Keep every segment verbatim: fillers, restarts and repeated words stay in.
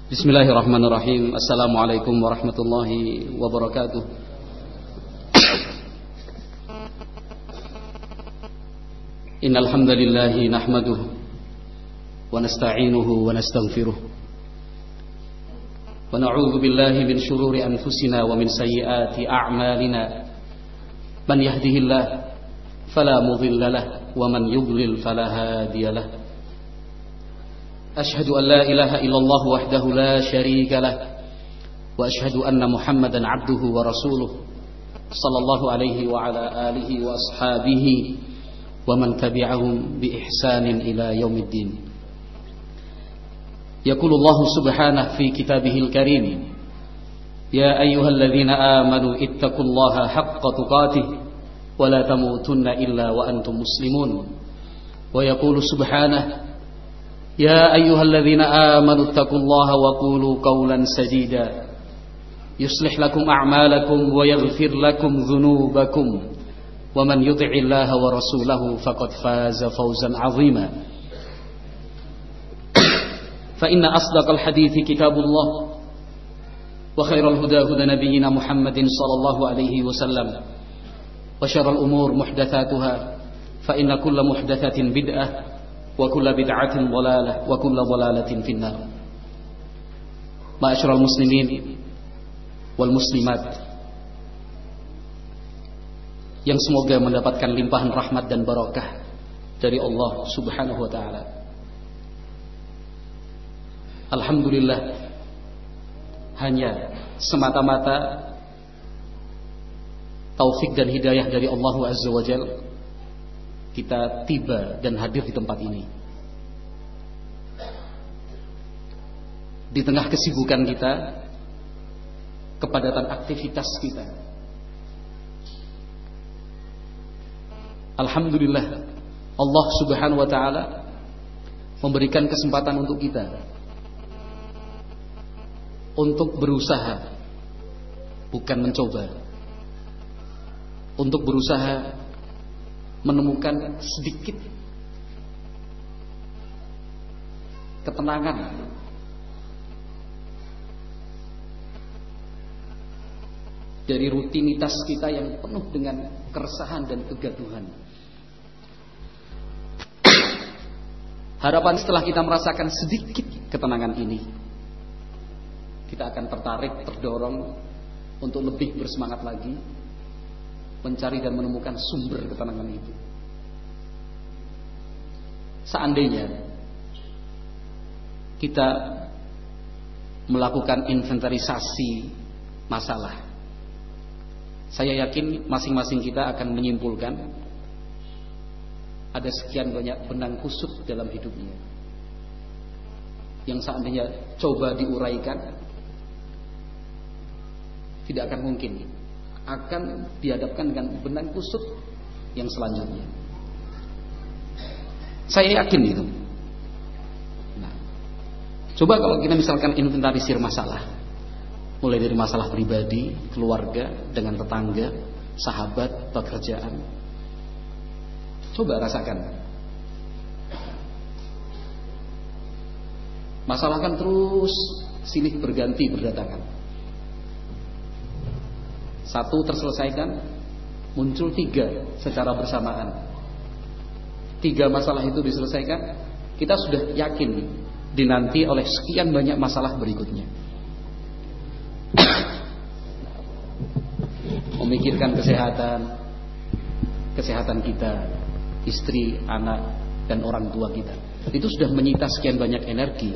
Bismillahirrahmanirrahim. Assalamualaikum warahmatullahi wabarakatuh. Innal hamdalillah nahmaduhu wa nasta'inuhu wa nastaghfiruh. Wa na'udzu billahi min shururi anfusina wa min sayyiati a'malina. Man yahdihillahu fala mudilla lahu wa man yudlil fala hadiya lahu. أشهد أن لا إله إلا الله وحده لا شريك له وأشهد أن محمدا عبده ورسوله صلى الله عليه وعلى آله وأصحابه ومن تبعهم بإحسان إلى يوم الدين. يقول الله سبحانه في كتابه الكريم: يا أيها الذين آمنوا اتقوا الله حق تقاته ولا تموتن إلا وأنتم مسلمون. ويقول سبحانه: يا أيها الذين آمنوا اتقوا الله وقولوا قولا سديدا يصلح لكم أعمالكم ويغفر لكم ذنوبكم ومن يطع الله ورسوله فقد فاز فوزا عظيما. فإن أصدق الحديث كتاب الله وخير الهدى هدى نبينا محمد صلى الله عليه وسلم وشر الأمور محدثاتها فإن كل محدثة بدعة wa kullu bid'atin dhalalah wa kullu dhalalatin finnar. Ma'asyiral muslimin wal muslimat yang semoga mendapatkan limpahan rahmat dan barakah dari Allah Subhanahu wa taala. Alhamdulillah, hanya semata-mata taufik dan hidayah dari Allah Azza wa Jalla kita tiba dan hadir di tempat ini. Di tengah kesibukan kita, kepadatan aktivitas kita, alhamdulillah Allah Subhanahu wa taala memberikan kesempatan untuk kita untuk berusaha, bukan mencoba, untuk berusaha menemukan sedikit ketenangan dari rutinitas kita yang penuh dengan keresahan dan kegaduhan. Harapan setelah kita merasakan sedikit ketenangan ini, kita akan tertarik, terdorong untuk lebih bersemangat lagi mencari dan menemukan sumber ketenangan itu. Seandainya kita melakukan inventarisasi masalah, saya yakin masing-masing kita akan menyimpulkan ada sekian banyak benang kusut dalam hidupnya yang seandainya coba diuraikan tidak akan mungkin, akan dihadapkan dengan benang kusut yang selanjutnya. Saya yakin itu. Nah, coba kalau kita misalkan inventarisir masalah, mulai dari masalah pribadi, keluarga, dengan tetangga, sahabat, pekerjaan. Coba rasakan. Masalah kan terus silih berganti berdatangan. Satu terselesaikan, muncul tiga secara bersamaan. Tiga masalah itu diselesaikan, kita sudah yakin dinanti oleh sekian banyak masalah berikutnya. Memikirkan kesehatan, kesehatan kita, istri, anak, dan orang tua kita, itu sudah menyita sekian banyak energi.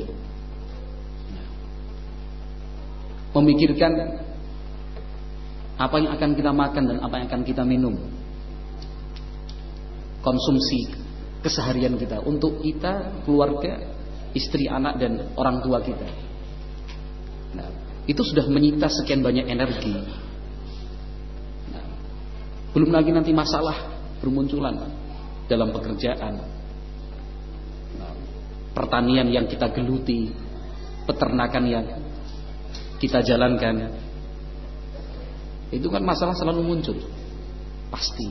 Memikirkan apa yang akan kita makan dan apa yang akan kita minum, konsumsi keseharian kita untuk kita, keluarga, istri, anak, dan orang tua kita. Nah, itu sudah menyita sekian banyak energi. Nah, belum lagi nanti masalah bermunculan dalam pekerjaan, nah, pertanian yang kita geluti, peternakan yang kita jalankan. Itu kan masalah selalu muncul, pasti.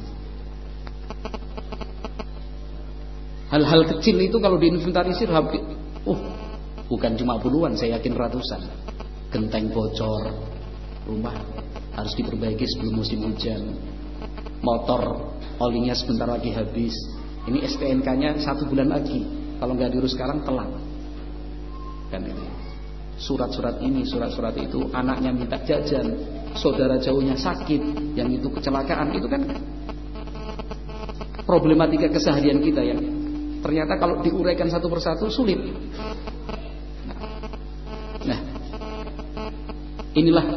Hal-hal kecil itu kalau diinventarisir, oh Bukan cuma puluhan, saya yakin ratusan. Genteng bocor, rumah harus diperbaiki sebelum musim hujan, motor olinya sebentar lagi habis, ini S T N K-nya satu bulan lagi, kalau nggak diurus sekarang telat. Kan ini surat-surat ini, surat-surat itu, anaknya minta jajan, saudara jauhnya sakit, yang itu kecelakaan, itu kan problematika keseharian kita yang ternyata kalau diuraikan satu persatu sulit. Nah, inilah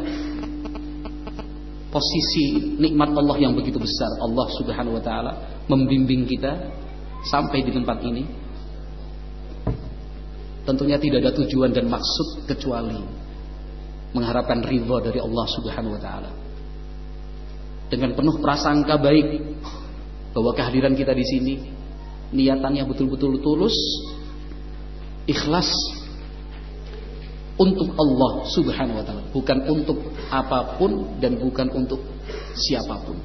posisi nikmat Allah yang begitu besar. Allah Subhanahu wa taala membimbing kita sampai di tempat ini. Tentunya tidak ada tujuan dan maksud kecuali mengharapkan ridha dari Allah Subhanahu wa taala. Dengan penuh prasangka baik bahwa kehadiran kita di sini niatannya betul-betul tulus, ikhlas untuk Allah Subhanahu wa taala, bukan untuk apapun dan bukan untuk siapapun.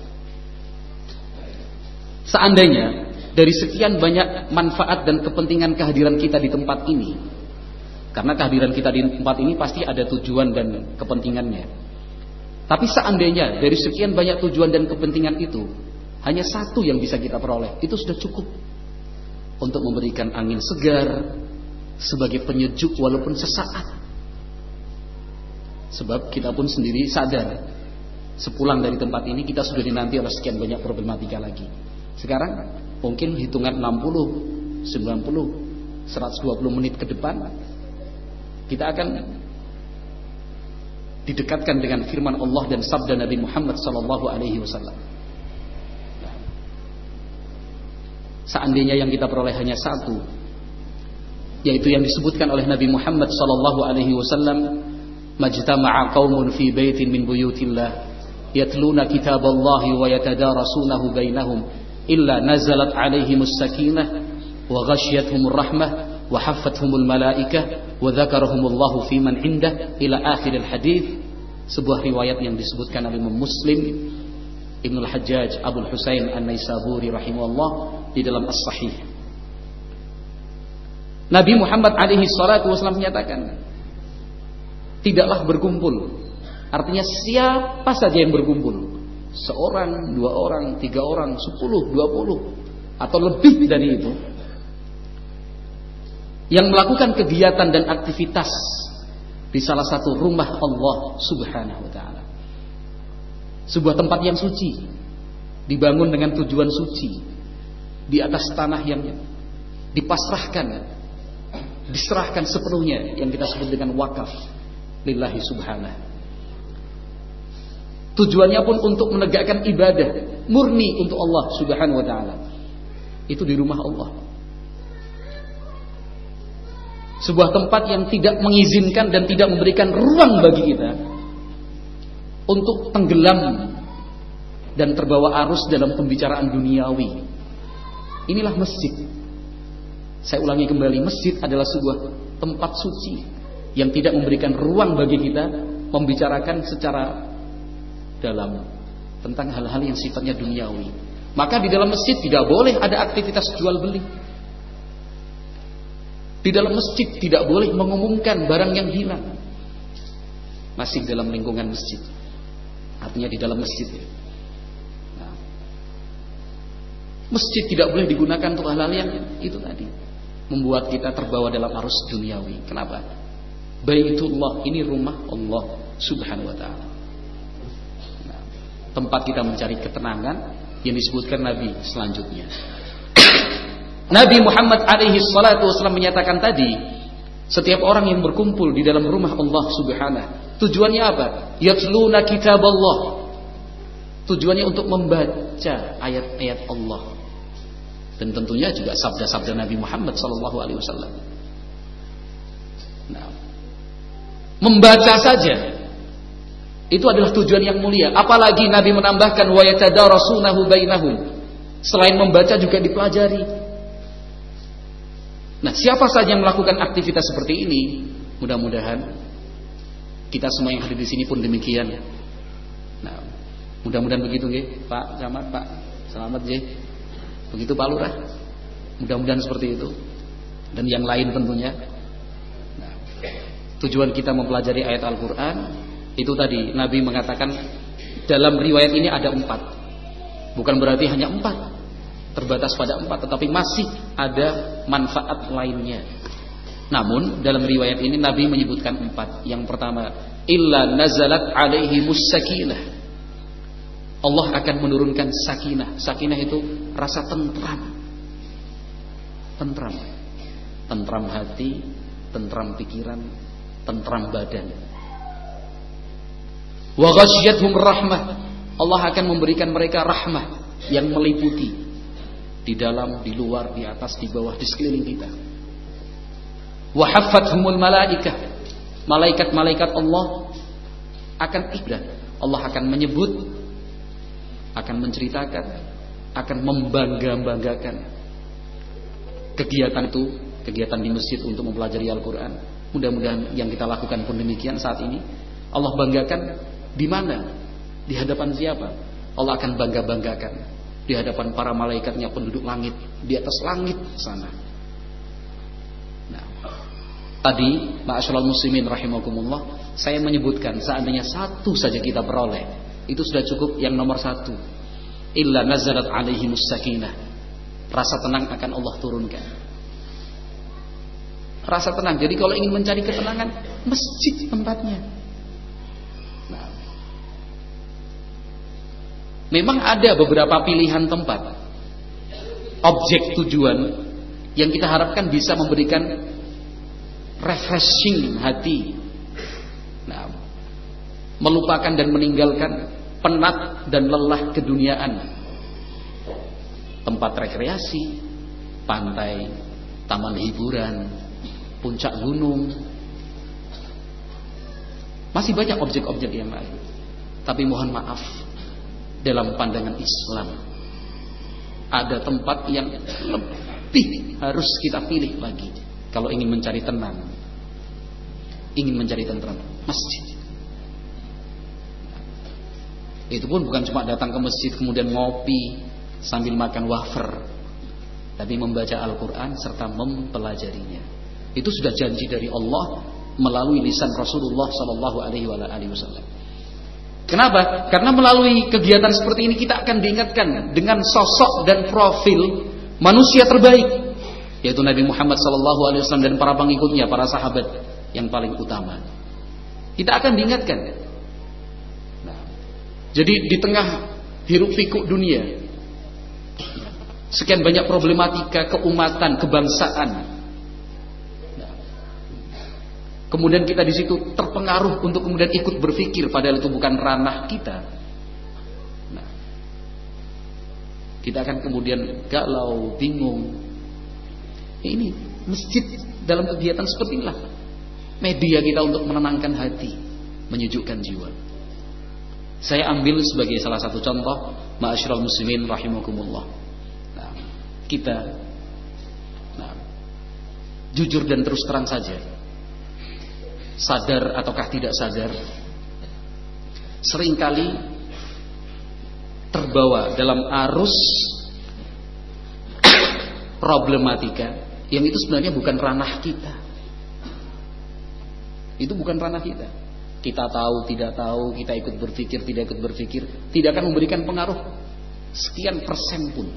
Seandainya dari sekian banyak manfaat dan kepentingan kehadiran kita di tempat ini, karena kehadiran kita di tempat ini pasti ada tujuan dan kepentingannya. Tapi seandainya dari sekian banyak tujuan dan kepentingan itu hanya satu yang bisa kita peroleh, itu sudah cukup untuk memberikan angin segar sebagai penyejuk walaupun sesaat. Sebab kita pun sendiri sadar, sepulang dari tempat ini kita sudah dinanti oleh sekian banyak problematika lagi. Sekarang mungkin hitungan enam puluh, sembilan puluh, seratus dua puluh menit ke depan kita akan didekatkan dengan firman Allah dan sabda Nabi Muhammad sallallahu alaihi wasallam. Seandainya yang kita peroleh hanya satu, yaitu yang disebutkan oleh Nabi Muhammad sallallahu alaihi wasallam, majtama'a qaumun fi baitin min buyutillah yatluna kitaballahi wa yatadarasunahu bainahum illa nazalat alaihimus sakinah wa ghasyiyatuhumur rahmah wa haffathumul malaikah wa dzakarahumullahu fi man indah ila akhiril hadits. Sebuah riwayat yang disebutkan oleh Imam Muslim, Ibnu al-Hajjaj Abul Husain An-Naisaburi rahimahullah di dalam As-Sahih. Nabi Muhammad alaihi salatu wasallam menyatakan, tidaklah berkumpul, artinya siapa saja yang berkumpul, seorang, dua orang, tiga orang, sepuluh, dua puluh, atau lebih dari itu, yang melakukan kegiatan dan aktivitas di salah satu rumah Allah Subhanahu wa ta'ala, sebuah tempat yang suci, dibangun dengan tujuan suci, di atas tanah yang dipasrahkan, diserahkan sepenuhnya, yang kita sebut dengan wakaf lillahi subhanahu. Tujuannya pun untuk menegakkan ibadah murni untuk Allah Subhanahu wa ta'ala. Itu di rumah Allah, sebuah tempat yang tidak mengizinkan dan tidak memberikan ruang bagi kita untuk tenggelam dan terbawa arus dalam pembicaraan duniawi. Inilah masjid. Saya ulangi kembali, masjid adalah sebuah tempat suci yang tidak memberikan ruang bagi kita membicarakan secara dalam tentang hal-hal yang sifatnya duniawi. Maka di dalam masjid tidak boleh ada aktivitas jual beli. Di dalam masjid tidak boleh mengumumkan barang yang hilang. Masih dalam lingkungan masjid, artinya di dalam masjid. Nah, masjid tidak boleh digunakan untuk hal-hal yang itu tadi, membuat kita terbawa dalam arus duniawi. Kenapa? Baitullah, ini rumah Allah Subhanahu wa ta'ala. Nah, tempat kita mencari ketenangan yang disebutkan Nabi selanjutnya. Nabi Muhammad alaihi salatu wasallam menyatakan tadi, setiap orang yang berkumpul di dalam rumah Allah Subhanahu, tujuannya apa? Yatluna kitaballah. Tujuannya untuk membaca ayat-ayat Allah. Dan tentunya juga sabda-sabda Nabi Muhammad sallallahu alaihi wasallam. Nah, membaca saja itu adalah tujuan yang mulia. Apalagi Nabi menambahkan wa yatadarasunahu bainahum. Selain membaca juga dipelajari. Nah, siapa saja yang melakukan aktivitas seperti ini, mudah-mudahan kita semua yang hadir di sini pun demikian. Nah, mudah-mudahan begitu nggih, Pak Camat, Pak Selamat nggih. Begitu Pak Lurah. Mudah-mudahan seperti itu. Dan yang lain tentunya. tujuan kita mempelajari ayat Al-Quran, itu tadi Nabi mengatakan dalam riwayat ini ada empat. Bukan berarti hanya empat, terbatas pada empat, tetapi masih ada manfaat lainnya. Namun dalam riwayat ini Nabi menyebutkan empat. Yang pertama, illa nazalat alaihimus sakinah. Allah akan menurunkan sakinah. Sakinah itu rasa tentram. Tentram. Tentram hati, tentram pikiran, tentram badan. Wa ghasyiyatuhum rahmah. Allah akan memberikan mereka rahmah yang meliputi di dalam, di luar, di atas, di bawah, di sekeliling kita. Wa haffathumul malaikah. Malaikat-malaikat Allah akan ikrar. Allah akan menyebut, akan menceritakan, akan membangga-banggakan kegiatan itu, kegiatan di masjid untuk mempelajari Al-Quran. Mudah-mudahan yang kita lakukan pun demikian saat ini. Allah banggakan di mana? Di hadapan siapa? Allah akan bangga-banggakan di hadapan para malaikatnya penduduk langit, di atas langit sana. Nah, tadi ma'asyiral muslimin rahimakumullah, saya menyebutkan seandainya satu saja kita peroleh, itu sudah cukup. Yang nomor satu, illa nazalat alaihimus sakinah. Rasa tenang akan Allah turunkan. Rasa tenang. Jadi kalau ingin mencari ketenangan, masjid tempatnya. Nah, memang ada beberapa pilihan tempat, objek tujuan yang kita harapkan bisa memberikan refreshing hati. Nah, melupakan dan meninggalkan penat dan lelah keduniaan. Tempat rekreasi, pantai, taman hiburan, puncak gunung. Masih banyak objek-objek yang lain. Tapi mohon maaf, dalam pandangan Islam ada tempat yang lebih harus kita pilih lagi kalau ingin mencari tenang, ingin mencari tenang. Masjid. Itu pun bukan cuma datang ke masjid kemudian ngopi sambil makan wafer, tapi membaca Al-Quran serta mempelajarinya. Itu sudah janji dari Allah melalui lisan Rasulullah Sallallahu Alaihi Wasallam. Kenapa? Karena melalui kegiatan seperti ini kita akan diingatkan dengan sosok dan profil manusia terbaik, yaitu Nabi Muhammad Sallallahu Alaihi Wasallam dan para pengikutnya, para sahabat yang paling utama. Kita akan diingatkan. Nah, jadi di tengah hiruk pikuk dunia, sekian banyak problematika keumatan, kebangsaan. Nah, kemudian kita di situ terpengaruh untuk kemudian ikut berpikir, padahal itu bukan ranah kita. Nah, kita akan kemudian galau, bingung. Ini masjid dalam kegiatan seperti inilah media kita untuk menenangkan hati, menyejukkan jiwa. Saya ambil sebagai salah satu contoh, ma'asyiral muslimin rahimakumullah. Nah, kita nah, jujur dan terus terang saja, sadar ataukah tidak sadar, seringkali terbawa dalam arus problematika yang itu sebenarnya bukan ranah kita. Itu bukan ranah kita. Kita tahu, tidak tahu, kita ikut berpikir, tidak ikut berpikir, tidak akan memberikan pengaruh sekian persen pun.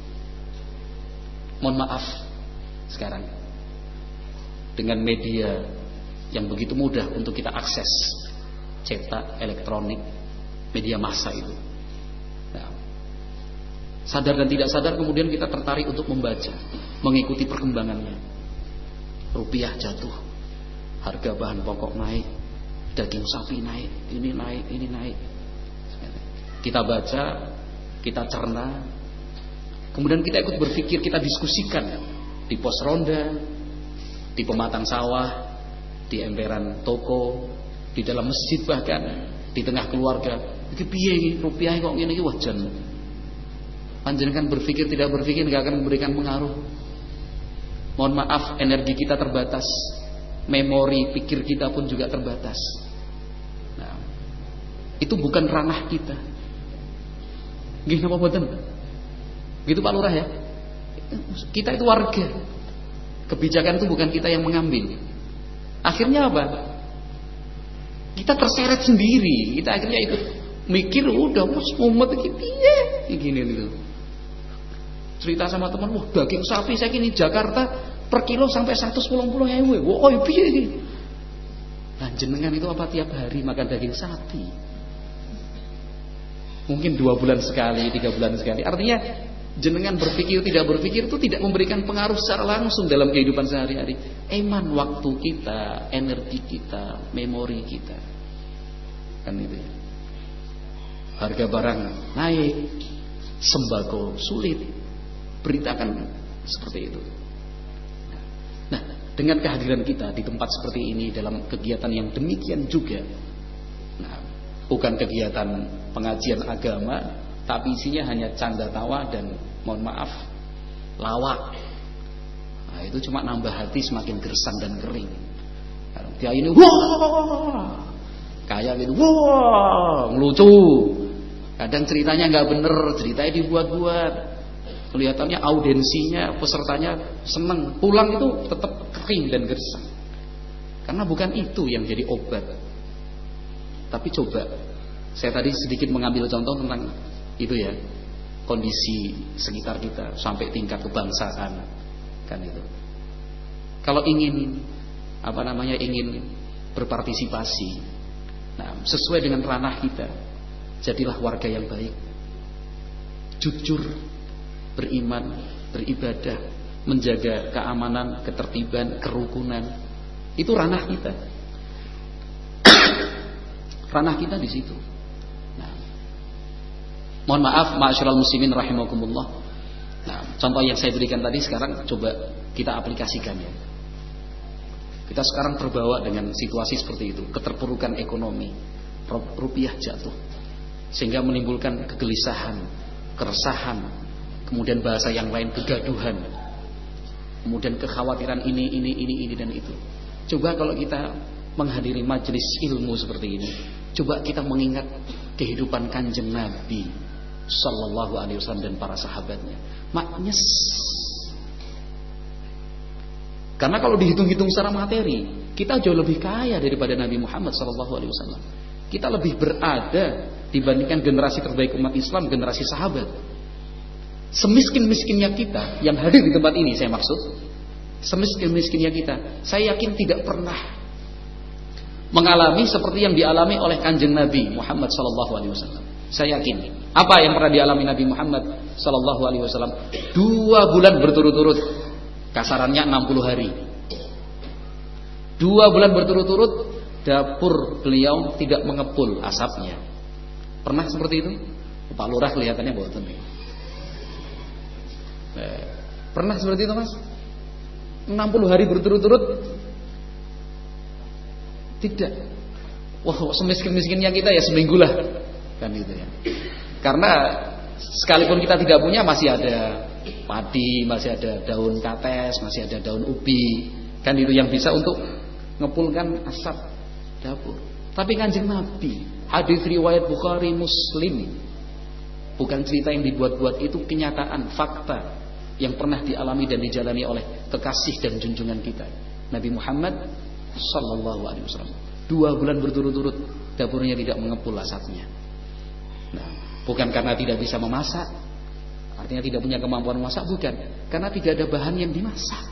Mohon maaf, sekarang dengan media yang begitu mudah untuk kita akses, cetak, elektronik, media massa itu. Nah, sadar dan tidak sadar kemudian kita tertarik untuk membaca, mengikuti perkembangannya. Rupiah jatuh, harga bahan pokok naik, daging sapi naik, ini naik, ini naik. Kita baca, kita cerna, kemudian kita ikut berpikir, kita diskusikan di pos ronda, di pematang sawah, di emperan toko, di dalam masjid, bahkan di tengah keluarga. Iki piye iki rupiah kok ngene iki wajan. Panjenengan berpikir tidak berpikir enggak akan memberikan pengaruh. Mohon maaf, energi kita terbatas, memori pikir kita pun juga terbatas. Nah, itu bukan ranah kita. Nggih napa mboten? Gitu Pak Lurah ya. Kita itu warga. Kebijakan itu bukan kita yang mengambil. Akhirnya apa? Kita terseret sendiri. Kita akhirnya ikut mikir, udah Mas mumet iki piye? Gini gitu. Cerita sama teman, wah daging sapi saya kini Jakarta per kilo sampai seratus sepuluh ribu. Wah, oh piye iki? Lah jenengan itu apa tiap hari makan daging sapi? Mungkin dua bulan sekali, tiga bulan sekali. Artinya jenengan berpikir tidak berpikir itu tidak memberikan pengaruh secara langsung dalam kehidupan sehari-hari. Eman waktu kita, energi kita, memori kita. Kan itu ya. Harga barang naik, sembako sulit. Beritakan seperti itu. Nah, dengan kehadiran kita di tempat seperti ini dalam kegiatan yang demikian juga, nah, bukan kegiatan pengajian agama, tapi isinya hanya canda tawa dan mohon maaf lawak. Nah, itu cuma nambah hati semakin gersang dan kering. Dia ini wah, kayak gitu, wah, ngelucu. Kadang ceritanya nggak bener, ceritanya dibuat-buat. Kelihatannya audiensinya, pesertanya seneng. Pulang itu tetap kering dan gersang. Karena bukan itu yang jadi obat. Tapi coba, saya tadi sedikit mengambil contoh tentang itu ya, kondisi sekitar kita sampai tingkat kebangsaan, kan itu. Kalau ingin apa namanya ingin berpartisipasi, nah, sesuai dengan ranah kita, jadilah warga yang baik, jujur, beriman, beribadah, menjaga keamanan, ketertiban, kerukunan. Itu ranah kita. Ranah kita di situ. Nah, mohon maaf, ma'asyiral muslimin rahimakumullah. Nah, contoh yang saya berikan tadi sekarang coba kita aplikasikan ya. Kita sekarang terbawa dengan situasi seperti itu, keterpurukan ekonomi, rupiah jatuh, sehingga menimbulkan kegelisahan, keresahan, kemudian bahasa yang lain kegaduhan, kemudian kekhawatiran ini, ini, ini, ini dan itu. Coba kalau kita menghadiri majelis ilmu seperti ini, coba kita mengingat kehidupan Kanjeng Nabi Sallallahu Alaihi Wasallam dan para sahabatnya. Maknyes. Karena kalau dihitung-hitung secara materi, kita jauh lebih kaya daripada Nabi Muhammad Sallallahu Alaihi Wasallam. Kita lebih berada dibandingkan generasi terbaik umat Islam, generasi sahabat. Semiskin-miskinnya kita yang hadir di tempat ini, saya maksud, semiskin-miskinnya kita, saya yakin tidak pernah mengalami seperti yang dialami oleh Kanjeng Nabi Muhammad Sallallahu Alaihi Wasallam. Saya yakin. Apa yang pernah dialami Nabi Muhammad Sallallahu Alaihi Wasallam? Dua bulan berturut-turut, kasarannya enam puluh hari. Dua bulan berturut-turut, dapur beliau tidak mengepul asapnya. Pernah seperti itu? Pak Lurah kelihatannya boten. Eh, pernah seperti itu, Mas? enam puluh hari berturut-turut tidak. Wah, semiskin-miskinnya kita ya seminggu lah, kan gitu ya. Karena sekalipun kita tidak punya, masih ada padi, masih ada daun kates, masih ada daun ubi, kan itu yang bisa untuk ngepulkan asap dapur. Tapi Kanjeng Nabi, hadis riwayat Bukhari Muslim, bukan cerita yang dibuat-buat, itu kenyataan, fakta yang pernah dialami dan dijalani oleh kekasih dan junjungan kita Nabi Muhammad Sallallahu Alaihi Wasallam. Dua bulan berturut-turut dapurnya tidak mengepul asapnya. Nah, bukan karena tidak bisa memasak, artinya tidak punya kemampuan memasak, bukan, karena tidak ada bahan yang dimasak.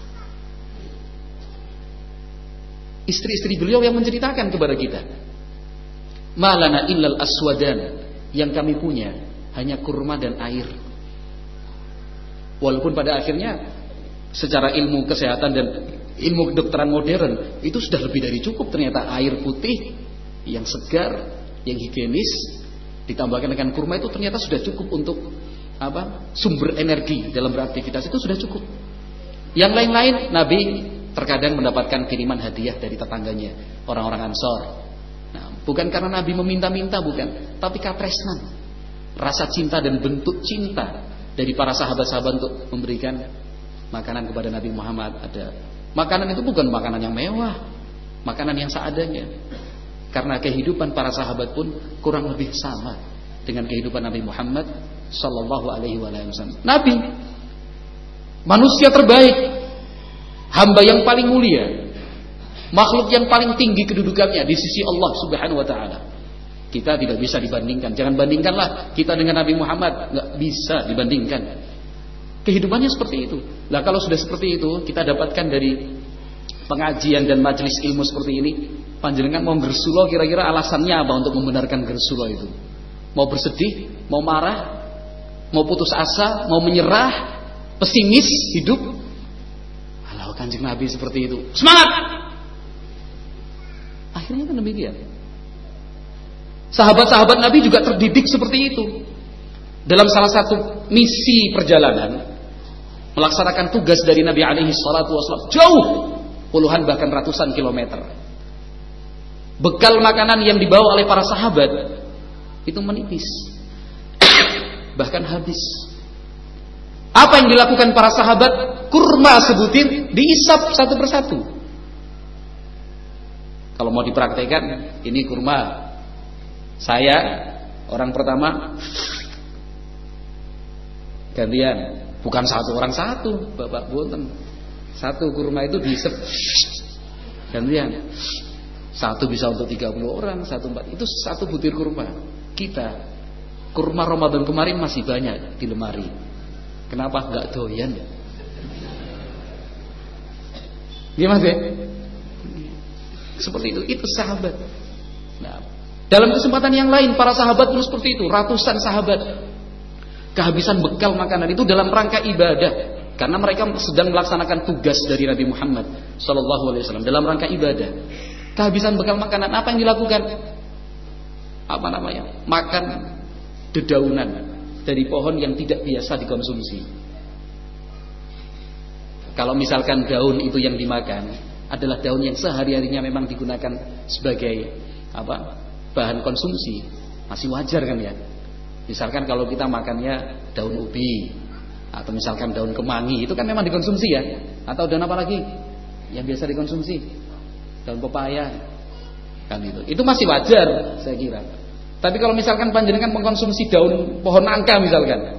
Istri-istri beliau yang menceritakan kepada kita, malana illal aswadan, yang kami punya hanya kurma dan air. Walaupun pada akhirnya secara ilmu kesehatan dan ilmu kedokteran modern itu sudah lebih dari cukup, ternyata air putih yang segar, yang higienis ditambahkan dengan kurma itu ternyata sudah cukup untuk apa? Sumber energi dalam beraktivitas itu sudah cukup. Yang lain-lain Nabi terkadang mendapatkan kiriman hadiah dari tetangganya, orang-orang Ansor. Nah, bukan karena Nabi meminta-minta, bukan, tapi katresnan, rasa cinta dan bentuk cinta dari para sahabat-sahabat untuk memberikan makanan kepada Nabi Muhammad. Ada makanan itu bukan makanan yang mewah, makanan yang seadanya. Karena kehidupan para sahabat pun kurang lebih sama dengan kehidupan Nabi Muhammad Sallallahu Alaihi Wasallam. Nabi, manusia terbaik, hamba yang paling mulia, makhluk yang paling tinggi kedudukannya di sisi Allah Subhanahu wa taala. Kita tidak bisa dibandingkan. Jangan bandingkanlah kita dengan Nabi Muhammad, enggak bisa dibandingkan. Kehidupannya seperti itu. Nah, kalau sudah seperti itu, kita dapatkan dari pengajian dan majelis ilmu seperti ini, panjenengan mau gersulo kira-kira alasannya apa untuk membenarkan gersulo itu? Mau bersedih, mau marah, mau putus asa, mau menyerah, pesimis hidup. Kalau Kanjeng Nabi seperti itu, semangat. Akhirnya kan demikian. Sahabat-sahabat Nabi juga terdidik seperti itu. Dalam salah satu misi perjalanan, melaksanakan tugas dari Nabi alaihi salatu wasallam jauh, puluhan bahkan ratusan kilometer. Bekal makanan yang dibawa oleh para sahabat itu menipis, bahkan habis. Apa yang dilakukan para sahabat? Kurma sebutir diisap satu persatu. Kalau mau dipraktekkan, ini kurma saya orang pertama, gantian, bukan satu orang satu, Bapak Bunten. Satu kurma itu diisap gantian. Satu bisa untuk tiga puluh orang, satu empat. Itu satu butir kurma. Kita kurma Ramadan kemarin masih banyak di lemari. Kenapa enggak doyan? Gimana sih? Seperti itu, itu sahabat. Nah, dalam kesempatan yang lain para sahabat pun seperti itu, ratusan sahabat kehabisan bekal makanan itu dalam rangka ibadah, karena mereka sedang melaksanakan tugas dari Nabi Muhammad sallallahu alaihi wasallam dalam rangka ibadah. Kehabisan bekal makanan, apa yang dilakukan? Apa namanya? Makan dedaunan dari pohon yang tidak biasa dikonsumsi. Kalau misalkan daun itu yang dimakan adalah daun yang sehari-harinya memang digunakan sebagai apa? Bahan konsumsi, masih wajar kan ya? Misalkan kalau kita makannya daun ubi atau misalkan daun kemangi, itu kan memang dikonsumsi ya. Atau daun apa lagi yang biasa dikonsumsi? Daun pepaya kan itu. Itu masih wajar saya kira. Tapi kalau misalkan panjenengan mengkonsumsi daun pohon nangka misalkan,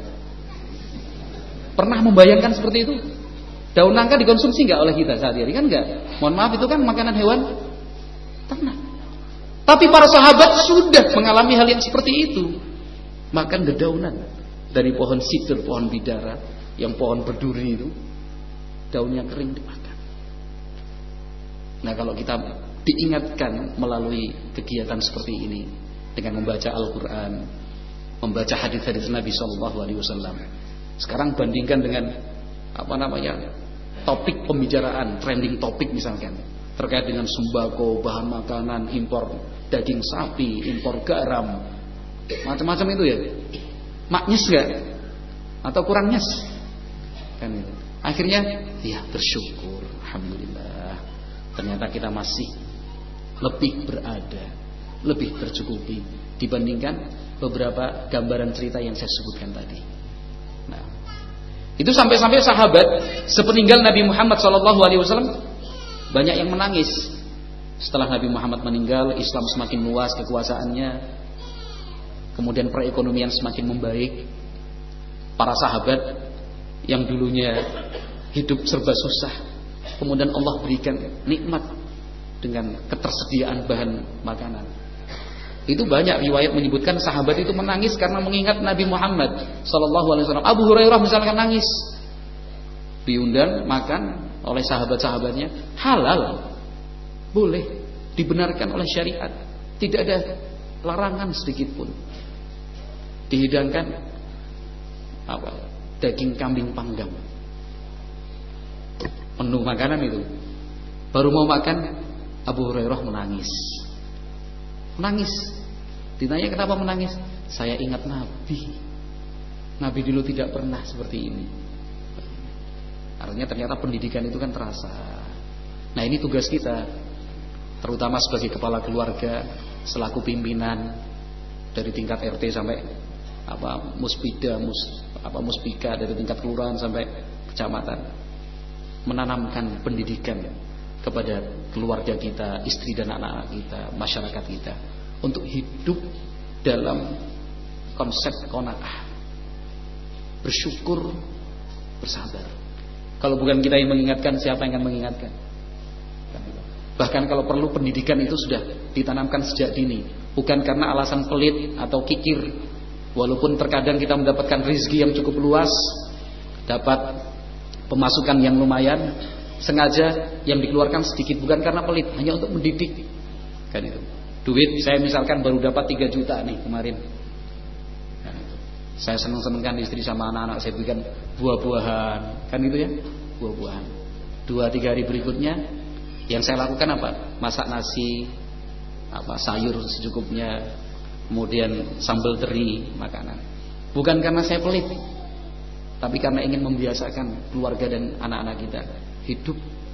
pernah membayangkan seperti itu? Daun nangka dikonsumsi nggak oleh kita sehari-hari? Kan nggak. Mohon maaf, itu kan makanan hewan ternak. Tapi para sahabat sudah mengalami hal yang seperti itu. Makan dedaunan dari pohon sidr, pohon bidara, yang pohon berduri itu, daunnya kering dimakan. Nah, kalau kita diingatkan melalui kegiatan seperti ini dengan membaca Al-Quran, membaca hadis-hadis Nabi Shallallahu Alaihi Wasallam, sekarang bandingkan dengan apa namanya topik pembicaraan, trending topik misalkan terkait dengan sembako, bahan makanan, impor daging sapi, impor garam, macam-macam itu ya. Maknyes gak? Atau kurang nyes? Kan itu. Akhirnya ya bersyukur, alhamdulillah. Ternyata kita masih lebih berada, lebih tercukupi dibandingkan beberapa gambaran cerita yang saya sebutkan tadi. Nah, itu sampai-sampai sahabat sepeninggal Nabi Muhammad shallallahu alaihi wasallam banyak yang menangis. Setelah Nabi Muhammad meninggal, Islam semakin luas kekuasaannya, kemudian perekonomian semakin membaik. Para sahabat yang dulunya hidup serba susah, kemudian Allah berikan nikmat dengan ketersediaan bahan makanan. Itu banyak riwayat menyebutkan sahabat itu menangis karena mengingat Nabi Muhammad sallallahu alaihi wasallam. Abu Hurairah misalkan nangis, diundang makan oleh sahabat-sahabatnya, halal, boleh, dibenarkan oleh syariat, tidak ada larangan sedikit pun. Dihidangkan apa? Daging kambing panggang, menu makanan itu. Baru mau makan, Abu Hurairah menangis. Menangis. Ditanya kenapa menangis? Saya ingat Nabi. Nabi dulu tidak pernah seperti ini. Artinya ternyata pendidikan itu kan terasa. Nah, ini tugas kita, terutama sebagai kepala keluarga, selaku pimpinan dari tingkat R T sampai apa muspida, mus, apa muspika, dari tingkat kelurahan sampai kecamatan, menanamkan pendidikan kepada keluarga kita, istri dan anak-anak kita, masyarakat kita, untuk hidup dalam konsep qanaah, bersyukur, bersabar. Kalau bukan kita yang mengingatkan, siapa yang akan mengingatkan? Bahkan kalau perlu pendidikan itu sudah ditanamkan sejak dini, bukan karena alasan pelit atau kikir. Walaupun terkadang kita mendapatkan rezeki yang cukup luas, dapat pemasukan yang lumayan, sengaja yang dikeluarkan sedikit bukan karena pelit, hanya untuk mendidik. Kan itu. Duit saya misalkan baru dapat tiga juta nih kemarin. Kan itu. Saya senang-senangkan istri sama anak-anak, saya berikan buah-buahan, kan gitu ya, buah-buahan. Dua tiga hari berikutnya yang saya lakukan apa? Masak nasi, apa sayur secukupnya, kemudian sambal teri, makanan. Bukan karena saya pelit, tapi karena ingin membiasakan keluarga dan anak-anak kita hidup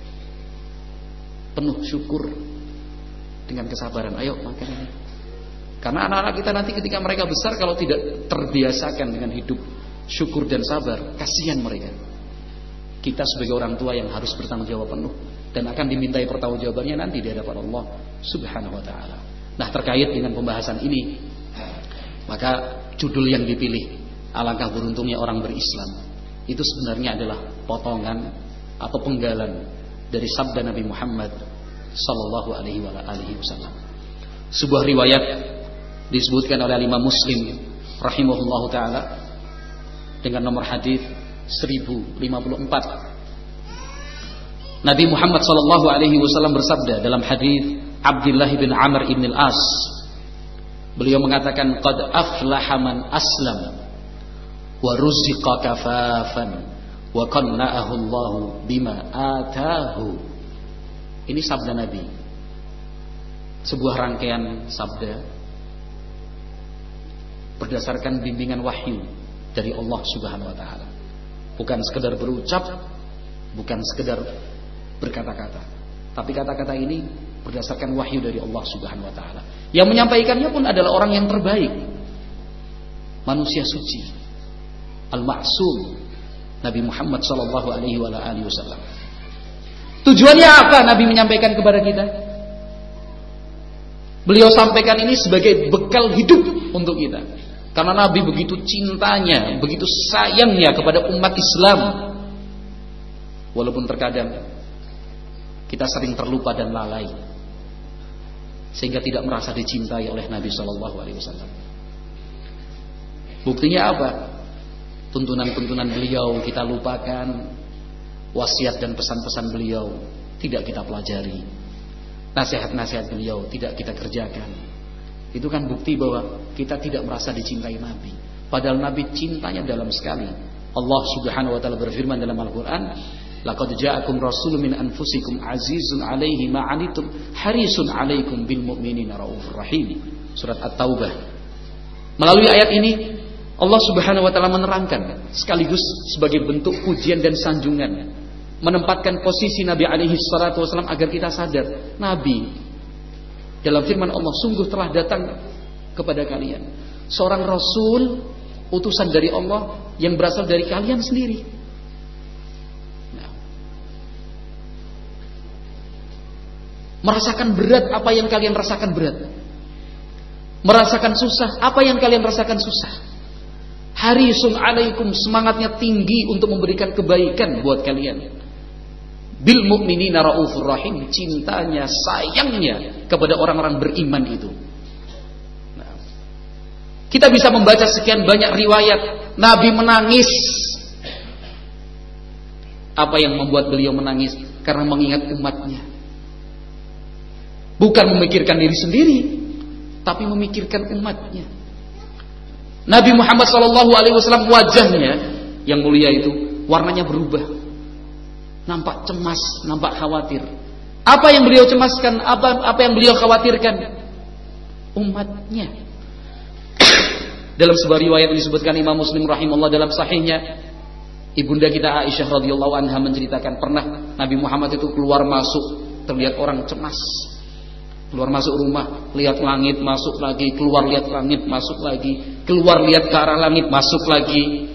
penuh syukur dengan kesabaran. Ayo makan ini. Karena anak-anak kita nanti ketika mereka besar, kalau tidak terbiasakan dengan hidup syukur dan sabar, kasihan mereka. Kita sebagai orang tua yang harus bertanggung jawab penuh dan akan dimintai pertanggungjawabannya nanti di hadapan Allah Subhanahu wa taala. Nah, terkait dengan pembahasan ini, maka judul yang dipilih, alangkah beruntungnya orang berislam, itu sebenarnya adalah potongan atau penggalan dari sabda Nabi Muhammad sallallahu alaihi wasallam. Sebuah riwayat disebutkan oleh Imam Muslim rahimahullahu taala dengan nomor hadis seribu lima puluh empat. Nabi Muhammad sallallahu alaihi wasallam bersabda dalam hadis Abdullah bin Amr ibn al-As, beliau mengatakan, qad aflaha man aslam wa ruziqa kafafan wa qanna'ahu Allah bima atahu. Ini sabda Nabi, sebuah rangkaian sabda berdasarkan bimbingan wahyu dari Allah Subhanahu wa taala. Bukan sekedar berucap, bukan sekedar berkata-kata, tapi kata-kata ini berdasarkan wahyu dari Allah Subhanahu wa taala. Yang menyampaikannya pun adalah orang yang terbaik, manusia suci, al-ma'sum, Nabi Muhammad sallallahu alaihi wasallam. Tujuannya apa Nabi menyampaikan kepada kita? Beliau sampaikan ini sebagai bekal hidup untuk kita. Karena Nabi begitu cintanya, begitu sayangnya kepada umat Islam. Walaupun terkadang kita sering terlupa dan lalai, sehingga tidak merasa dicintai oleh Nabi shallallahu alaihi wasallam. Buktinya apa? Tuntunan-tuntunan beliau kita lupakan, wasiat dan pesan-pesan beliau tidak kita pelajari, nasihat-nasihat beliau tidak kita kerjakan. Itu kan bukti bahwa kita tidak merasa dicintai Nabi. Padahal Nabi cintanya dalam sekali. Allah Subhanahu wa taala berfirman dalam Al-Qur'an, laqad ja'akum rasulun min anfusikum azizun 'alaihi ma 'anittum harisun 'alaikum bil mu'minina raufur rahim. Surat At-Taubah. Melalui ayat ini Allah Subhanahu wa taala menerangkan sekaligus sebagai bentuk pujian dan sanjungan, menempatkan posisi Nabi alaihi salatu wasallam agar kita sadar, Nabi dalam firman Allah, sungguh telah datang kepada kalian seorang rasul, utusan dari Allah yang berasal dari kalian sendiri. Nah, merasakan berat apa yang kalian rasakan berat, merasakan susah apa yang kalian rasakan susah. Harisun alaikum, semangatnya tinggi untuk memberikan kebaikan buat kalian. Bil mu'minina raufur rahim, cintanya, sayangnya kepada orang-orang beriman itu. Nah, kita bisa membaca sekian banyak riwayat Nabi menangis. Apa yang membuat beliau menangis? Karena mengingat umatnya. Bukan memikirkan diri sendiri, tapi memikirkan umatnya. Nabi Muhammad shallallahu alaihi wasallam wajahnya yang mulia itu warnanya berubah. Nampak cemas, nampak khawatir. Apa yang beliau cemaskan? Apa apa yang beliau khawatirkan? Umatnya. Dalam sebuah riwayat yang disebutkan Imam Muslim rahimahullah dalam sahihnya, ibunda kita Aisyah radhiyallahu anha menceritakan pernah Nabi Muhammad itu keluar masuk, terlihat orang cemas. Keluar masuk rumah, lihat langit, masuk lagi, keluar lihat langit, masuk lagi, keluar lihat ke arah langit, masuk lagi.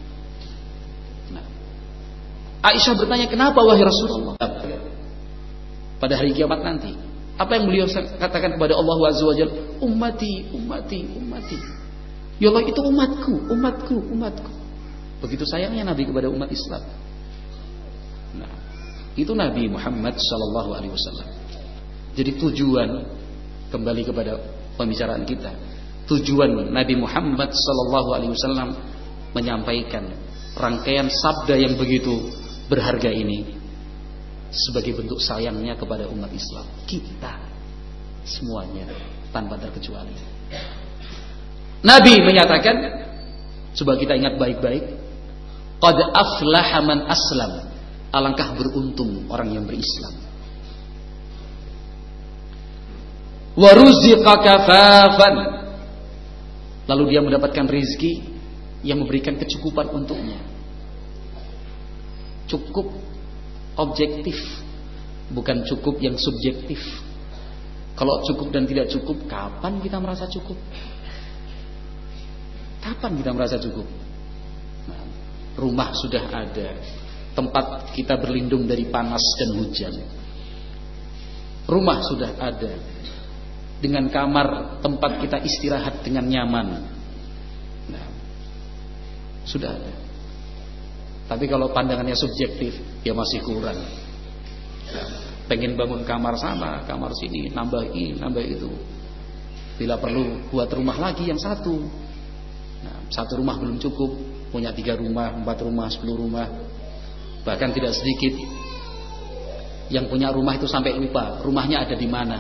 Aisyah bertanya, kenapa wahai Rasulullah? Pada hari kiamat nanti, apa yang beliau katakan kepada Allah Azza wa Jalla? Ummati, ummati, ummati. Ya Allah, itu umatku, umatku, umatku. Begitu sayangnya Nabi kepada umat Islam. Nah, itu Nabi Muhammad sallallahu alaihi wasallam. Jadi tujuan, kembali kepada pembicaraan kita, tujuan Nabi Muhammad sallallahu alaihi wasallam menyampaikan rangkaian sabda yang begitu berharga ini sebagai bentuk sayangnya kepada umat Islam, kita semuanya tanpa terkecuali. Nabi menyatakan, coba kita ingat baik-baik, qad aflaha man aslam, alangkah beruntung orang yang berislam. Wa ruziqa kafafan, lalu dia mendapatkan rezeki yang memberikan kecukupan untuknya. Cukup objektif, bukan cukup yang subjektif. Kalau cukup dan tidak cukup, kapan kita merasa cukup? Kapan kita merasa cukup? Nah, rumah sudah ada, tempat kita berlindung dari panas dan hujan. Rumah sudah ada, dengan kamar tempat kita istirahat dengan nyaman. Nah, sudah ada. Tapi kalau pandangannya subjektif, ya masih kurang. Nah, pengen bangun kamar sana, kamar sini, nambah ini, nambah itu. Bila perlu buat rumah lagi yang satu. Nah, satu rumah belum cukup, punya tiga rumah, empat rumah, sepuluh rumah. Bahkan tidak sedikit yang punya rumah itu sampai lupa rumahnya ada di mana.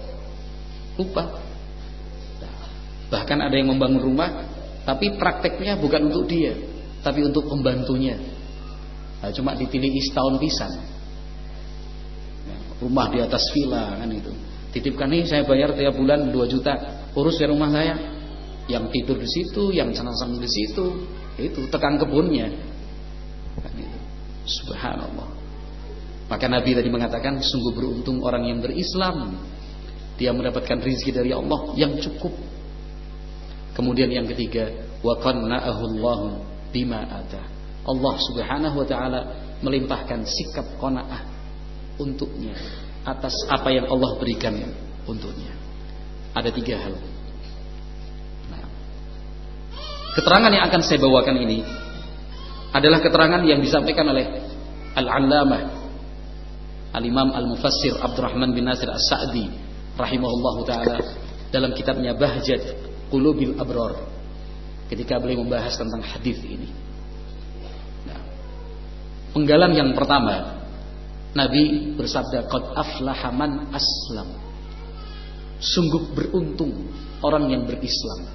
Lupa. Nah, bahkan ada yang membangun rumah, tapi prakteknya bukan untuk dia, tapi untuk pembantunya. Nah, cuma dipilih setahun pisan. Nah, rumah di atas villa kan itu. Titipkan nih, saya bayar tiap bulan dua juta, urus ya rumah saya. Yang tidur di situ, yang senang-senang di situ, itu tekan kebunnya. Kan itu. Subhanallah. Maka Nabi tadi mengatakan, sungguh beruntung orang yang berislam. Dia mendapatkan rezeki dari Allah yang cukup. Kemudian yang ketiga, wa qanna'ahu Allahu bima ata. Allah Subhanahu wa taala melimpahkan sikap qanaah untuknya atas apa yang Allah berikan untuknya. Ada tiga hal. Nah, keterangan yang akan saya bawakan ini adalah keterangan yang disampaikan oleh Al-Allamah Al-Imam Al-Mufassir Abdurrahman bin Nasir As-Sa'di rahimahullahu ta'ala dalam kitabnya Bahjat Qulubil Abrar, ketika beliau membahas tentang hadis ini. Nah, penggalan yang pertama, Nabi bersabda, qad aflaha man aslam, sungguh beruntung orang yang berislam.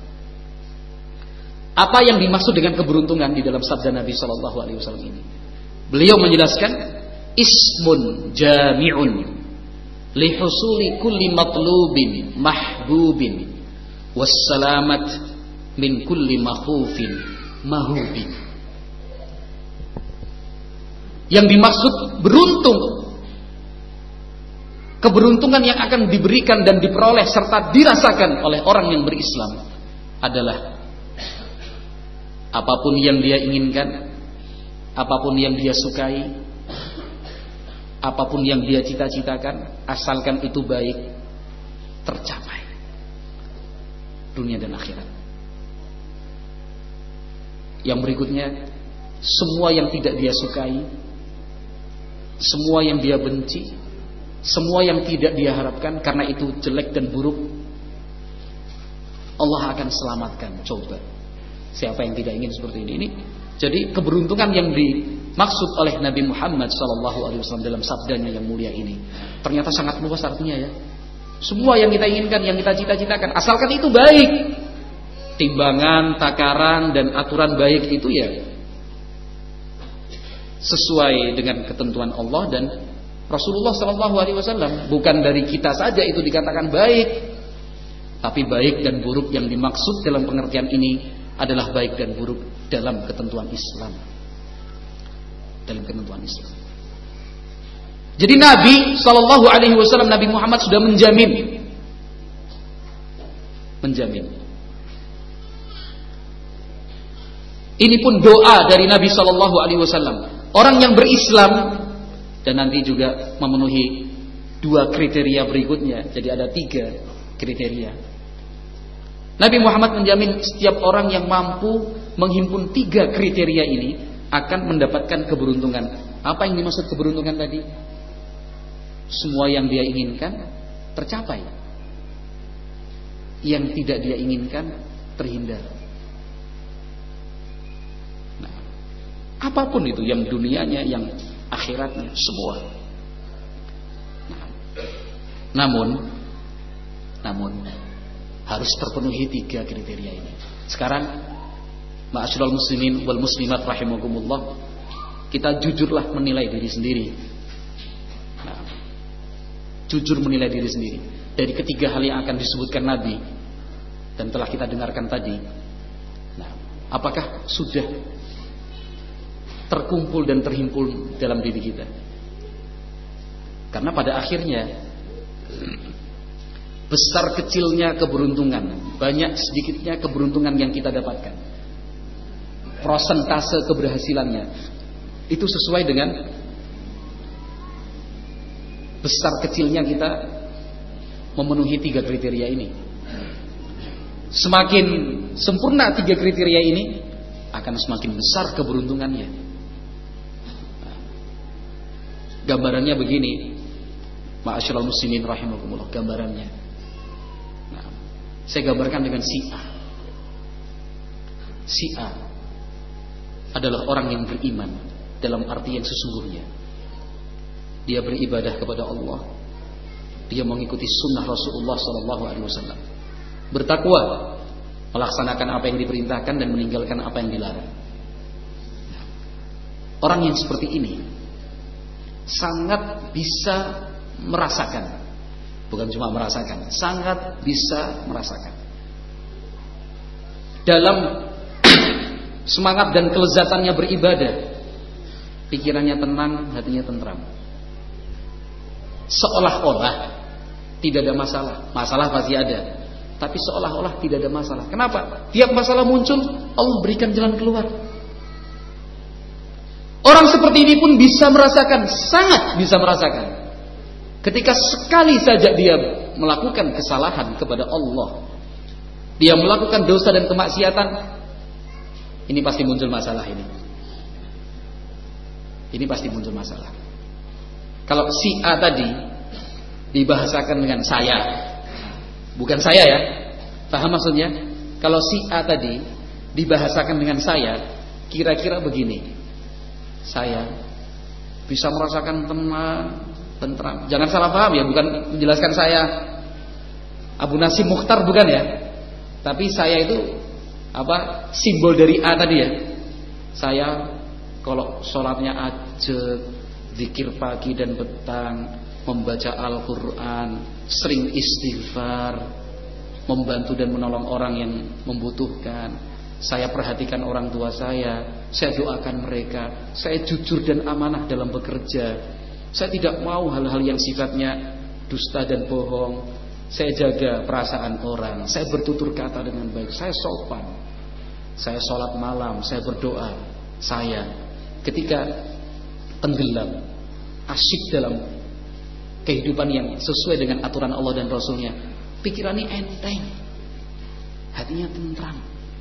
Apa yang dimaksud dengan keberuntungan di dalam sabda Nabi sallallahu alaihi wasallam ini? Beliau menjelaskan, ismun jami'un li husuli kulli matlubin mahbubin wassalamat min kulli makhufin mahubin. Yang dimaksud beruntung, keberuntungan yang akan diberikan dan diperoleh serta dirasakan oleh orang yang berislam adalah apapun yang dia inginkan, apapun yang dia sukai, apapun yang dia cita-citakan, asalkan itu baik, tercapai dunia dan akhirat. Yang berikutnya, semua yang tidak dia sukai, semua yang dia benci, semua yang tidak dia harapkan karena itu jelek dan buruk, Allah akan selamatkan. Coba, siapa yang tidak ingin seperti ini? Ini jadi keberuntungan yang dimaksud oleh Nabi Muhammad sallallahu alaihi wasallam dalam sabdanya yang mulia ini ternyata sangat luas artinya ya. Semua yang kita inginkan, yang kita cita-citakan, asalkan itu baik. Timbangan, takaran dan aturan baik itu ya sesuai dengan ketentuan Allah dan Rasulullah sallallahu alaihi wasallam. Bukan dari kita saja itu dikatakan baik, tapi baik dan buruk yang dimaksud dalam pengertian ini adalah baik dan buruk dalam ketentuan Islam. Dalam ketentuan Islam. Jadi Nabi sallallahu alaihi wasallam, Nabi Muhammad sudah menjamin menjamin. Ini pun doa dari Nabi sallallahu alaihi wasallam. Orang yang berislam dan nanti juga memenuhi dua kriteria berikutnya. Jadi ada tiga kriteria. Nabi Muhammad menjamin setiap orang yang mampu menghimpun tiga kriteria ini akan mendapatkan keberuntungan. Apa yang dimaksud keberuntungan tadi? Semua yang dia inginkan, tercapai. Yang tidak dia inginkan terhindar. Nah, apapun itu, yang dunianya, yang akhiratnya, semua. Nah, namun, namun harus terpenuhi tiga kriteria ini. Sekarang, ma'asyiral muslimin wal muslimat rahimakumullah, kita jujurlah menilai diri sendiri. Nah, jujur menilai diri sendiri dari ketiga hal yang akan disebutkan Nabi dan telah kita dengarkan tadi. Nah, apakah sudah terkumpul dan terhimpul dalam diri kita? Karena pada akhirnya besar kecilnya keberuntungan, banyak sedikitnya keberuntungan yang kita dapatkan, prosentase keberhasilannya itu sesuai dengan besar kecilnya kita memenuhi tiga kriteria ini. Semakin sempurna tiga kriteria ini, akan semakin besar keberuntungannya. Gambarannya begini, ma'asyiral muslimin rahimakumullah, gambarannya. Nah, saya gambarkan dengan si A. Si A adalah orang yang beriman dalam arti yang sesungguhnya. Dia beribadah kepada Allah. Dia mengikuti sunnah Rasulullah sallallahu alaihi wasallam. Bertakwa, melaksanakan apa yang diperintahkan dan meninggalkan apa yang dilarang. Orang yang seperti ini sangat bisa merasakan, bukan cuma merasakan, sangat bisa merasakan dalam semangat dan kelezatannya beribadah, pikirannya tenang, hatinya tentram, seolah-olah tidak ada masalah. Masalah pasti ada, tapi seolah-olah tidak ada masalah. Kenapa? Tiap masalah muncul, Allah berikan jalan keluar. Orang seperti ini pun bisa merasakan, sangat bisa merasakan, ketika sekali saja dia melakukan kesalahan kepada Allah, dia melakukan dosa dan kemaksiatan, ini pasti muncul masalah ini. Ini pasti muncul masalah. Kalau si A tadi dibahasakan dengan saya, bukan saya ya, paham maksudnya? Kalau si A tadi dibahasakan dengan saya, kira-kira begini: saya bisa merasakan tenang, tentram. Jangan salah paham ya, bukan menjelaskan saya Abu Nasim Mukhtar, bukan ya. Tapi saya itu apa, simbol dari A tadi ya. Saya kalau sholatnya ajak, zikir pagi dan petang, membaca Al-Quran, sering istighfar, membantu dan menolong orang yang membutuhkan. Saya perhatikan orang tua saya, saya doakan mereka, saya jujur dan amanah dalam bekerja, saya tidak mau hal-hal yang sifatnya dusta dan bohong, saya jaga perasaan orang, saya bertutur kata dengan baik, saya sopan, saya sholat malam, saya berdoa. Saya ketika tenggelam, asyik dalam kehidupan yang sesuai dengan aturan Allah dan Rasulnya, pikirannya enteng, hatinya tentram.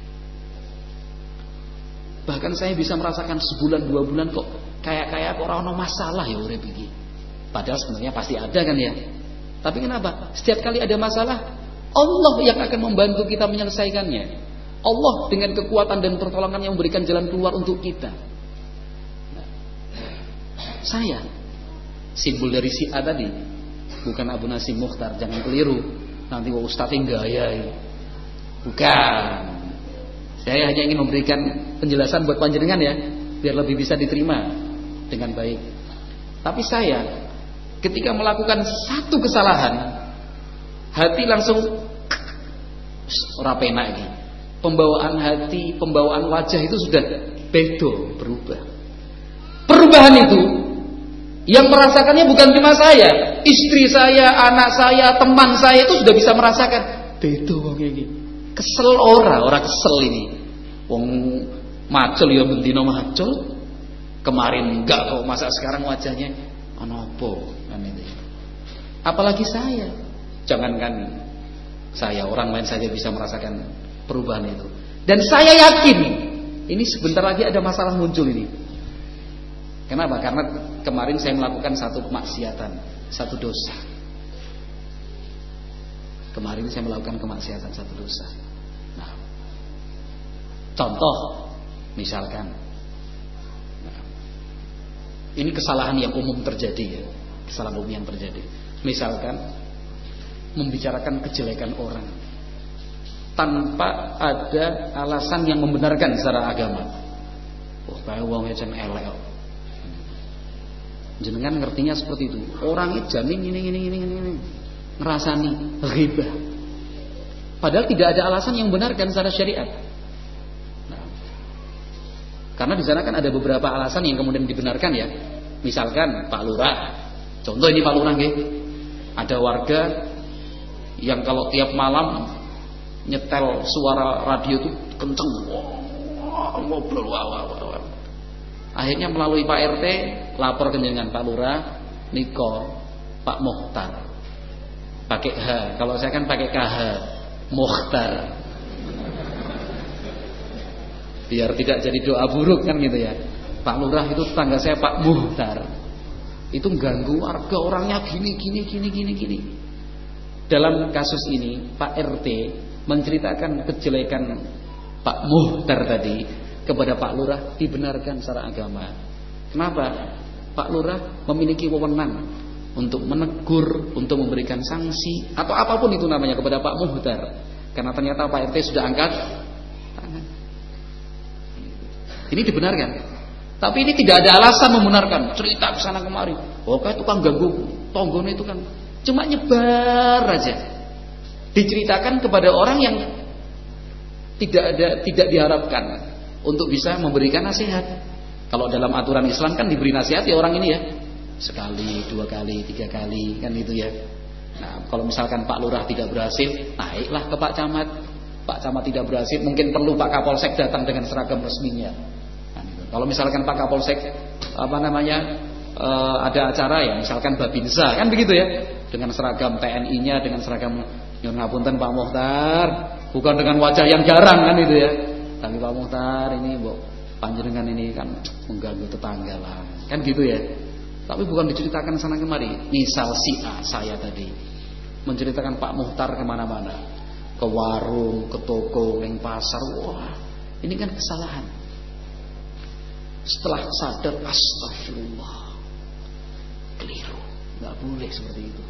Bahkan saya bisa merasakan sebulan dua bulan kok kayak-kayak kok orang masalah ya urip iki. Padahal sebenarnya pasti ada kan ya. Tapi kenapa? Setiap kali ada masalah, Allah yang akan membantu kita menyelesaikannya. Allah dengan kekuatan dan pertolongan yang memberikan jalan keluar untuk kita. Nah, saya simbol dari si A tadi, bukan Abu Nasim Mukhtar, jangan keliru. Nanti wah ustadznya gaya. Bukan. Saya hanya ingin memberikan penjelasan buat panjenengan ya, biar lebih bisa diterima dengan baik. Tapi saya ketika melakukan satu kesalahan, hati langsung ora penak iki. Pembawaan hati, pembawaan wajah itu sudah beda, berubah. Perubahan itu yang merasakannya bukan cuma saya, istri saya, anak saya, teman saya itu sudah bisa merasakan. Beda wong iki. Kesel ora, ora kesel ini. Wong macul ya bendina macul. Kemarin enggak kok, masa sekarang wajahnya ana apa kan itu. Apalagi saya. Jangankan saya, orang lain saja bisa merasakan perubahan itu. Dan saya yakin ini sebentar lagi ada masalah muncul ini. Kenapa? Karena kemarin saya melakukan satu kemaksiatan, satu dosa. Kemarin saya melakukan kemaksiatan satu dosa. Nah, contoh misalkan, nah, ini kesalahan yang umum terjadi ya, kesalahan umum yang terjadi. Misalkan membicarakan kejelekan orang tanpa ada alasan yang membenarkan secara agama. Oh, kayak wong jan elek. Jenengan ngertinya seperti itu. Orang itu jamin ini ini ini ini ngerasani ghibah. Padahal tidak ada alasan yang membenarkan secara syariat. Nah, karena di sana kan ada beberapa alasan yang kemudian dibenarkan ya. Misalkan Pak Lurah. Contoh ini Pak Lurah nggih. Ada warga yang kalau tiap malam nyetel suara radio itu kenceng, wah, ngobrol, wah, wah, wah. Akhirnya melalui Pak R T lapor ke dengan Pak Lurah, niko Pak Mukhtar, pakai H. Kalau saya kan pakai K H, Mukhtar, biar tidak jadi doa buruk kan gitu ya. Pak Lurah itu tetangga saya Pak Mukhtar, itu ganggu warga, orangnya gini gini gini gini gini. Dalam kasus ini Pak R T menceritakan kejelekan Pak Mukhtar tadi kepada Pak Lurah dibenarkan secara agama. Kenapa? Pak Lurah memiliki wewenang untuk menegur, untuk memberikan sanksi atau apapun itu namanya kepada Pak Mukhtar. Karena ternyata Pak R T sudah angkat tangan. Ini dibenarkan. Tapi ini tidak ada alasan membenarkan. Cerita ke sana kemari. Oh, kan itu kan ganggu tonggone itu kan. Cuma nyebar aja. Diceritakan kepada orang yang tidak ada tidak diharapkan untuk bisa memberikan nasihat. Kalau dalam aturan Islam kan diberi nasihat ya orang ini ya. Sekali, dua kali, tiga kali kan itu ya. Nah, kalau misalkan Pak Lurah tidak berhasil, naiklah ke Pak Camat. Pak Camat tidak berhasil, mungkin perlu Pak Kapolsek datang dengan seragam resminya. Nah, gitu. Kalau misalkan Pak Kapolsek apa namanya e, ada acara ya, misalkan Babinsa kan begitu ya, dengan seragam T N I-nya, dengan seragam nyuwun ngapunten Pak Mukhtar, bukan dengan wajah yang garang kan itu ya. Tapi Pak Mukhtar ini mbok panjenengan ini kan mengganggu tetangga lah. Kan gitu ya. Tapi bukan diceritakan sana kemari. Misal si A saya tadi menceritakan Pak Mukhtar kemana-mana, ke warung, ke toko, ke pasar. Wah, ini kan kesalahan. Setelah sadar, astagfirullah, keliru, nggak boleh seperti itu.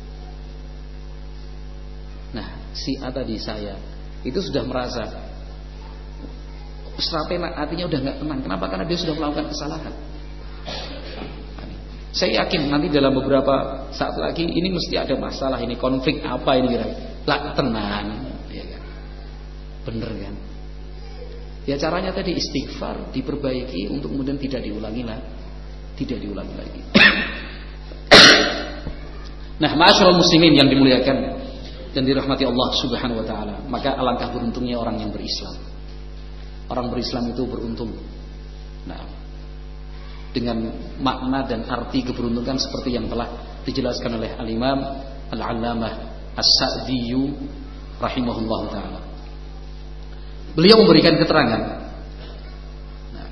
Nah, si A tadi saya itu sudah merasa stratena, artinya udah nggak tenang. Kenapa? Karena dia sudah melakukan kesalahan. Saya yakin nanti dalam beberapa saat lagi ini mesti ada masalah, ini konflik apa ini kira-kira. Lah tenang, ya kan? Bener kan? Ya caranya tadi istighfar, diperbaiki untuk kemudian tidak diulangi lah, tidak diulangi lagi. Nah, ma'asyiral muslimin yang dimuliakan dan dirahmati Allah Subhanahu wa taala, maka alangkah beruntungnya orang yang berislam. Orang berislam itu beruntung. Nah, dengan makna dan arti keberuntungan seperti yang telah dijelaskan oleh Al-Imam Al-Allamah As-Sa'di rahimahullah taala. Beliau memberikan keterangan. Nah,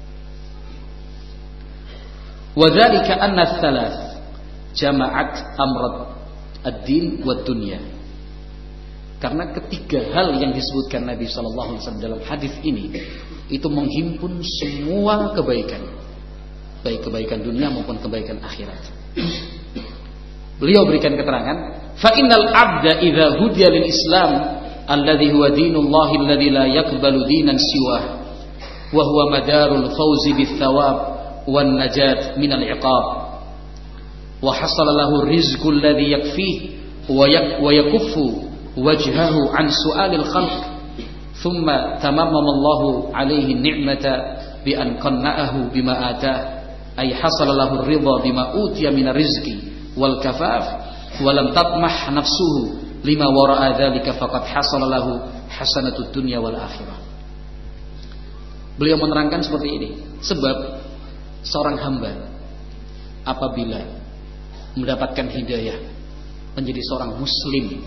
wa dzalika anna ats-tsalath jama'at amrat ad-din wad dunya. Karena ketiga hal yang disebutkan Nabi sallallahu alaihi wasallam dalam hadis ini itu menghimpun semua kebaikan, baik kebaikan dunia maupun kebaikan akhirat. Beliau berikan keterangan, fa innal 'abda idza hudiya lil Islam alladhi huwa dinullahi alladhi la yaqbalu dinan siwah wa huwa madarul fawzi bits thawab wan najat minal 'iqab wa hasala lahu rizqul ladzi yakfihi wa yakuffu wajhahu an su'alil khalq thumma tamammama Allahu alaihi ni'mata bi an qanna'ahu bima atah ay hasala lahu ridha bima utiya minar rizqi wal kafaf wa lam tatmah nafsuhu lima wara'a dzalika faqad hasala lahu hasanatud dunya wal akhirah. Beliau menerangkan seperti ini, sebab seorang hamba apabila mendapatkan hidayah menjadi seorang muslim,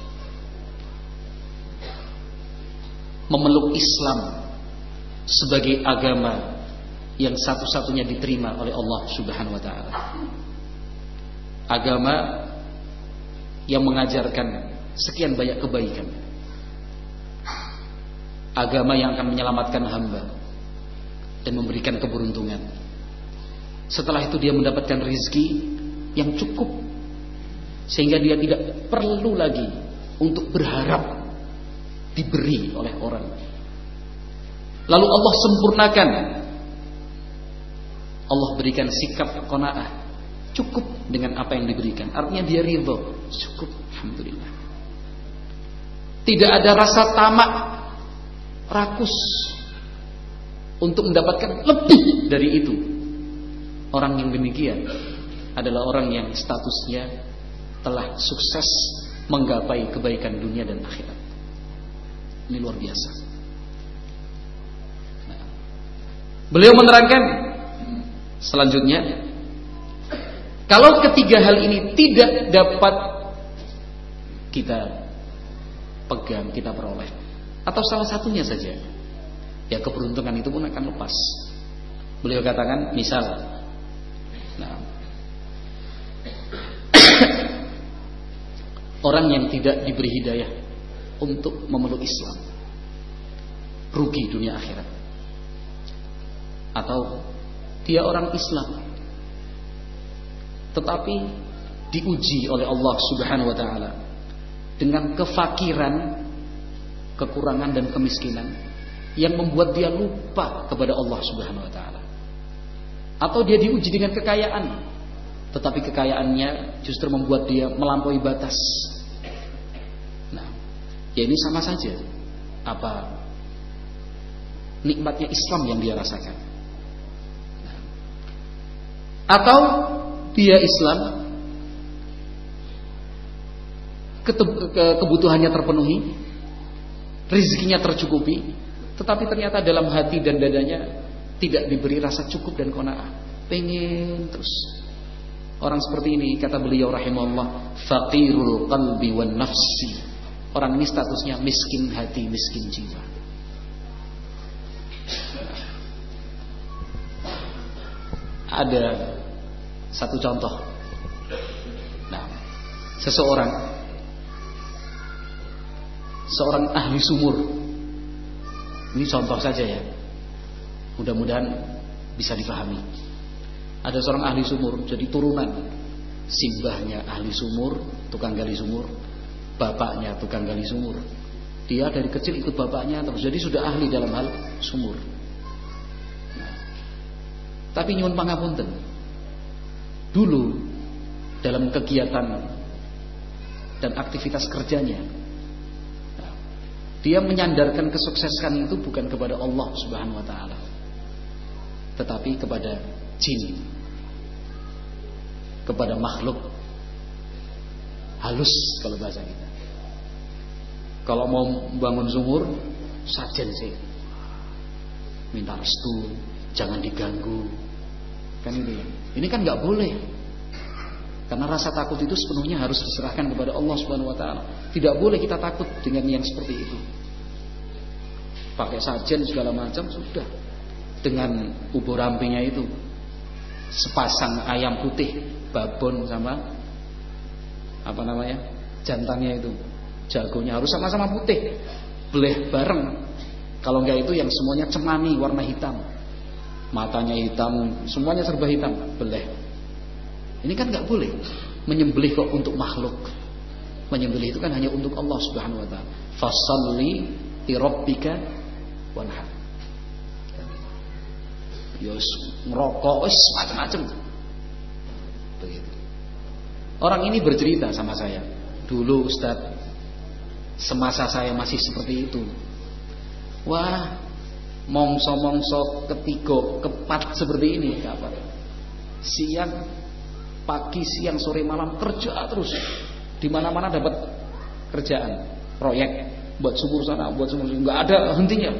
memeluk Islam sebagai agama yang satu-satunya diterima oleh Allah Subhanahu wa taala. Agama yang mengajarkan sekian banyak kebaikan. Agama yang akan menyelamatkan hamba dan memberikan keberuntungan. Setelah itu dia mendapatkan rizki yang cukup, sehingga dia tidak perlu lagi untuk berharap diberi oleh orang. Lalu Allah sempurnakan, Allah berikan sikap qanaah, cukup dengan apa yang diberikan. Artinya dia ridho, cukup, alhamdulillah. Tidak ada rasa tamak, rakus untuk mendapatkan lebih dari itu. Orang yang demikian adalah orang yang statusnya telah sukses menggapai kebaikan dunia dan akhirat. Ini luar biasa. Nah, beliau menerangkan selanjutnya, kalau ketiga hal ini tidak dapat kita pegang, kita peroleh, atau salah satunya saja, ya keberuntungan itu pun akan lepas. Beliau katakan, misal, nah, orang yang tidak diberi hidayah untuk memeluk Islam, rugi dunia akhirat. Atau dia orang Islam, tetapi diuji oleh Allah Subhanahu wa taala dengan kefakiran, kekurangan dan kemiskinan yang membuat dia lupa kepada Allah Subhanahu wa taala. Atau dia diuji dengan kekayaan, tetapi kekayaannya justru membuat dia melampaui batas. Nah, ya ini sama saja apa nikmatnya Islam yang dia rasakan. Nah, atau dia Islam, kebutuhannya terpenuhi, rezekinya tercukupi, tetapi ternyata dalam hati dan dadanya tidak diberi rasa cukup dan qanaah, pengen terus. Orang seperti ini, kata beliau rahimahullah, faqirul qalbi wan nafsi. Orang ini statusnya miskin hati, miskin jiwa. Ada satu contoh. Nah, seseorang seorang ahli sumur. Ini contoh saja ya. Mudah-mudahan bisa dipahami. Ada seorang ahli sumur, jadi turunan simbahnya ahli sumur, tukang gali sumur, bapaknya tukang gali sumur. Dia dari kecil ikut bapaknya terus, jadi sudah ahli dalam hal sumur. Nah, tapi nyuwun pangapunten, dulu dalam kegiatan dan aktivitas kerjanya, nah, dia menyandarkan kesuksesan itu bukan kepada Allah Subhanahu wa taala, tetapi kepada jin, kepada makhluk halus kalau bahasa kita. Kalau mau bangun sumur, sajen sih, minta restu, jangan diganggu, kan itu ya. Ini kan nggak boleh, karena rasa takut itu sepenuhnya harus diserahkan kepada Allah Subhanahu Wa Taala. Tidak boleh kita takut dengan yang seperti itu. Pakai sajen segala macam sudah, dengan ubur rampinya itu, sepasang ayam putih, babon sama apa namanya jantannya itu, jagonya harus sama-sama putih, beleh bareng. Kalau enggak itu yang semuanya cemani warna hitam, matanya hitam, semuanya serba hitam, beleh. Ini kan enggak boleh. Menyembelih kok untuk makhluk. Menyembelih itu kan hanya untuk Allah Subhanahu wa taala. Fasholli li rabbika wanhar. Yos ngerokok, wis macam-macam. Begitu. Orang ini bercerita sama saya, dulu Ustaz, semasa saya masih seperti itu, wah, mongso-mongso ketiga, kepat seperti ini, kapan? Siang, pagi, siang, sore, malam kerja terus, di mana-mana dapat kerjaan, proyek, buat sumur sana, buat sumur sini, nggak ada hentinya.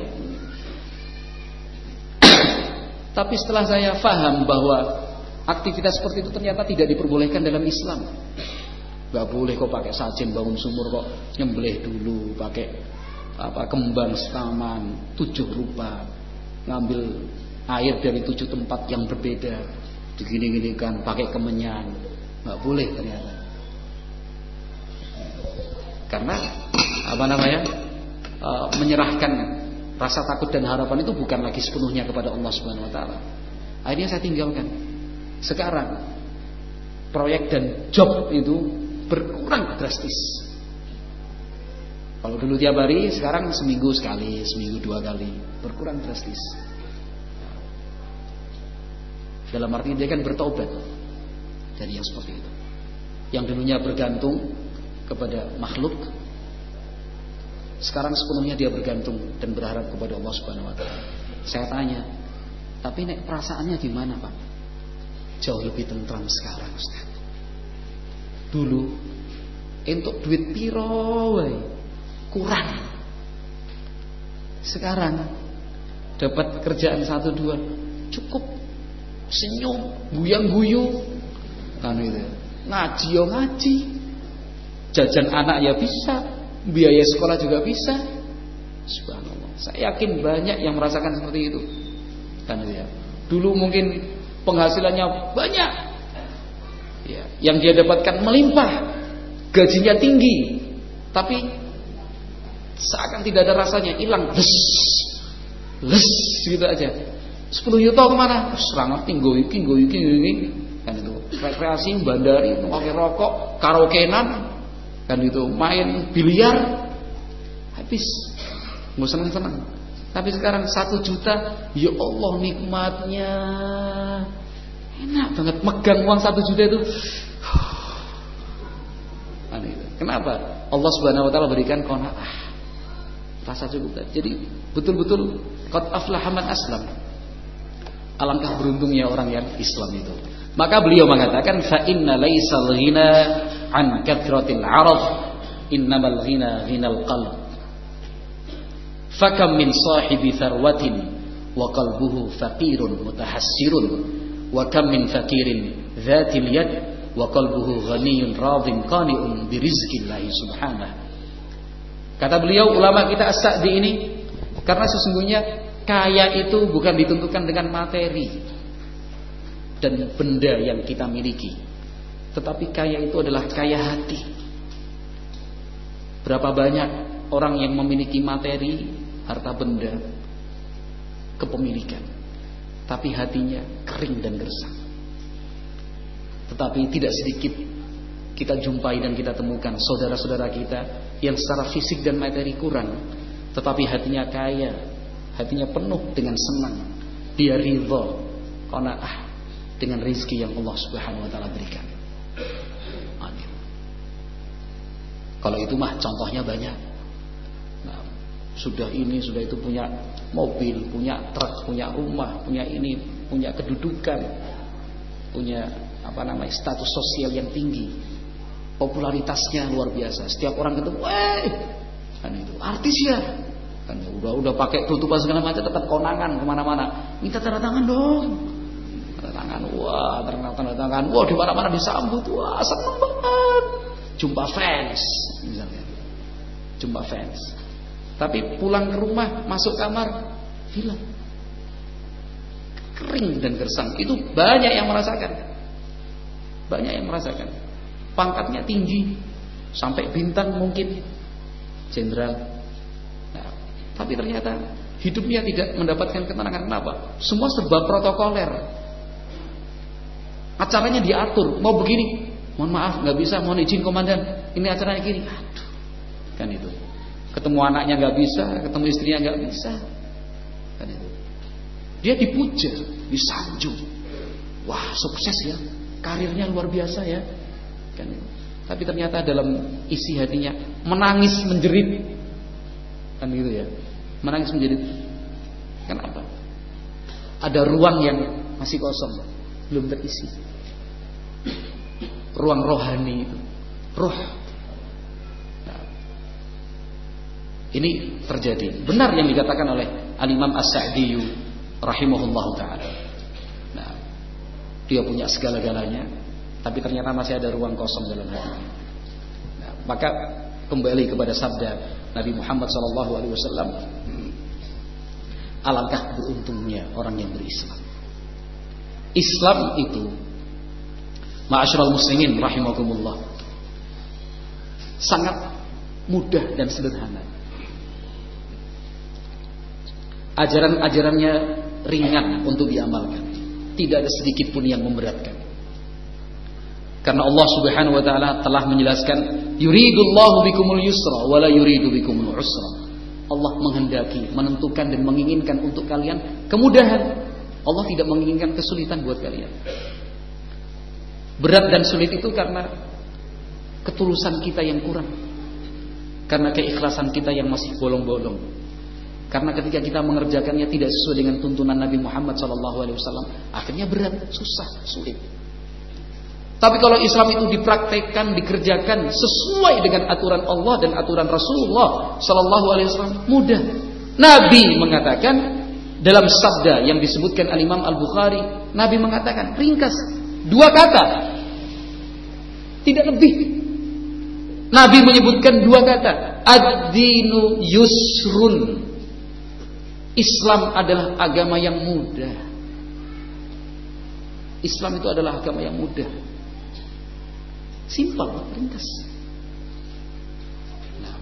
Tapi setelah saya paham bahwa aktivitas seperti itu ternyata tidak diperbolehkan dalam Islam. Gak boleh kok pakai sajen bangun sumur, kok nyembelih dulu, pakai apa kembang setaman, tujuh rupa, ngambil air dari tujuh tempat yang berbeda, digini-ginikan, pakai kemenyan. Gak boleh ternyata. Karena apa namanya? E, menyerahkan rasa takut dan harapan itu bukan lagi sepenuhnya kepada Allah Subhanahu wa taala. Akhirnya saya tinggalkan. Sekarang proyek dan job itu berkurang drastis. Kalau dulu tiap hari, sekarang seminggu sekali, seminggu dua kali, berkurang drastis. Dalam arti dia kan bertaubat dari yang seperti itu. Yang dulunya bergantung kepada makhluk, sekarang sepenuhnya dia bergantung dan berharap kepada Allah Subhanahu wa taala. Saya tanya, tapi nek perasaannya gimana, Pak? Jauh lebih tentram sekarang, Ustaz. Dulu entuk duit piro wae kurang. Sekarang dapat kerjaan satu dua cukup, senyum, guyang-guyu, kan itu. Ngaji yo ngaji, jajan anak ya bisa, biaya sekolah juga bisa. Subhanallah. Saya yakin banyak yang merasakan seperti itu. Kan itu ya. Dulu mungkin penghasilannya banyak, ya, yang dia dapatkan melimpah, gajinya tinggi, tapi seakan tidak ada rasanya, hilang, les, les gitu aja. Sepuluh juta kemana? Serangan tinggo iki, tinggo iki, ini, kan itu. Rekreasi, bandari, pakai rokok, karaokean, kan itu. Main biliar, habis, nggak senang-senang. Tapi sekarang satu juta, ya Allah nikmatnya, enak banget. Megang uang satu juta itu, aneh. Kenapa? Allah Subhanahu Wa Taala berikan qanaah, rasa cukup. Jadi betul-betul qad aflaha man aslam. Alangkah beruntungnya orang yang Islam itu. Maka beliau mengatakan, fa inna laisal ghina an kathratil 'arad, innamal ghina ghinal qalb. Fakam min sahibi tharwatin wa qalbuhu faqirun mutahassirun, wa kam min fakirin dzatil yad wa qalbuhu ghaniyun radin qani'un bi rizqillahi subhanahu. Kata beliau, ulama kita As-Sa'di ini, karena sesungguhnya kaya itu bukan ditentukan dengan materi dan benda yang kita miliki, tetapi kaya itu adalah kaya hati. Berapa banyak orang yang memiliki materi, harta benda, kepemilikan, tapi hatinya kering dan gersang. Tetapi tidak sedikit kita jumpai dan kita temukan saudara-saudara kita yang secara fisik dan materi kurang, tetapi hatinya kaya, hatinya penuh dengan senang. Dia ridha, qanaah dengan rezeki yang Allah Subhanahu wa taala berikan. Amin. Kalau itu mah contohnya banyak. Nah, sudah ini, sudah itu, punya mobil, punya truk, punya rumah, punya ini, punya kedudukan, punya apa namanya status sosial yang tinggi, popularitasnya luar biasa. Setiap orang ketemu, eh, kan itu artis ya, kan udah udah pakai tutupan segala macam, tetap konangan kemana-mana, minta tanda tangan dong, tanda tangan, wah, tanda tanda tangan, wah, di mana-mana disambut, wah, seneng banget, jumpa fans, misalnya, jumpa fans. Tapi pulang ke rumah, masuk kamar, hilang, kering dan gersang. Itu banyak yang merasakan. Banyak yang merasakan. Pangkatnya tinggi, sampai bintang mungkin, jenderal. Nah, tapi ternyata hidupnya tidak mendapatkan ketenangan. Kenapa? Semua serba protokoler. Acaranya diatur, mau begini, mohon maaf nggak bisa, mohon izin komandan, ini acaranya gini. Aduh, kan itu. Ketemu anaknya nggak bisa, ketemu istrinya nggak bisa, kan itu. Dia dipuja, disanjung, wah sukses ya, karirnya luar biasa ya, kan itu. Tapi ternyata dalam isi hatinya menangis menjerit, kan gitu ya, menangis menjerit. Kenapa? Ada ruang yang masih kosong, belum terisi. Ruang rohani itu, roh. Ini terjadi. Benar yang dikatakan oleh Al-Imam As-Sa'di rahimahullahu ta'ala. Nah, dia punya segala-galanya, tapi ternyata masih ada ruang kosong dalam hatinya. Nah, maka kembali kepada sabda Nabi Muhammad sallallahu alaihi wasallam, alangkah beruntungnya orang yang berislam. Islam itu, ma'asyiral muslimin rahimakumullah, sangat mudah dan sederhana. Ajaran-ajarannya ringan untuk diamalkan, tidak ada sedikit pun yang memberatkan. Karena Allah Subhanahu wa taala telah menjelaskan, yuridullahu bikumul yusra wala yuridu bikumul usra. Allah menghendaki, menentukan dan menginginkan untuk kalian kemudahan. Allah tidak menginginkan kesulitan buat kalian. Berat dan sulit itu karena ketulusan kita yang kurang, karena keikhlasan kita yang masih bolong-bolong. Karena ketika kita mengerjakannya tidak sesuai dengan tuntunan Nabi Muhammad shallallahu alaihi wasallam, akhirnya berat, susah, sulit. Tapi kalau Islam itu dipraktekkan, dikerjakan sesuai dengan aturan Allah dan aturan Rasulullah shallallahu alaihi wasallam, mudah. Nabi mengatakan dalam sabda yang disebutkan Al-Imam Al-Bukhari, Nabi mengatakan ringkas, dua kata, tidak lebih. Nabi menyebutkan dua kata, ad-dinu yusrun. Islam adalah agama yang mudah. Islam itu adalah agama yang mudah. Simpel, ringkas. Nah,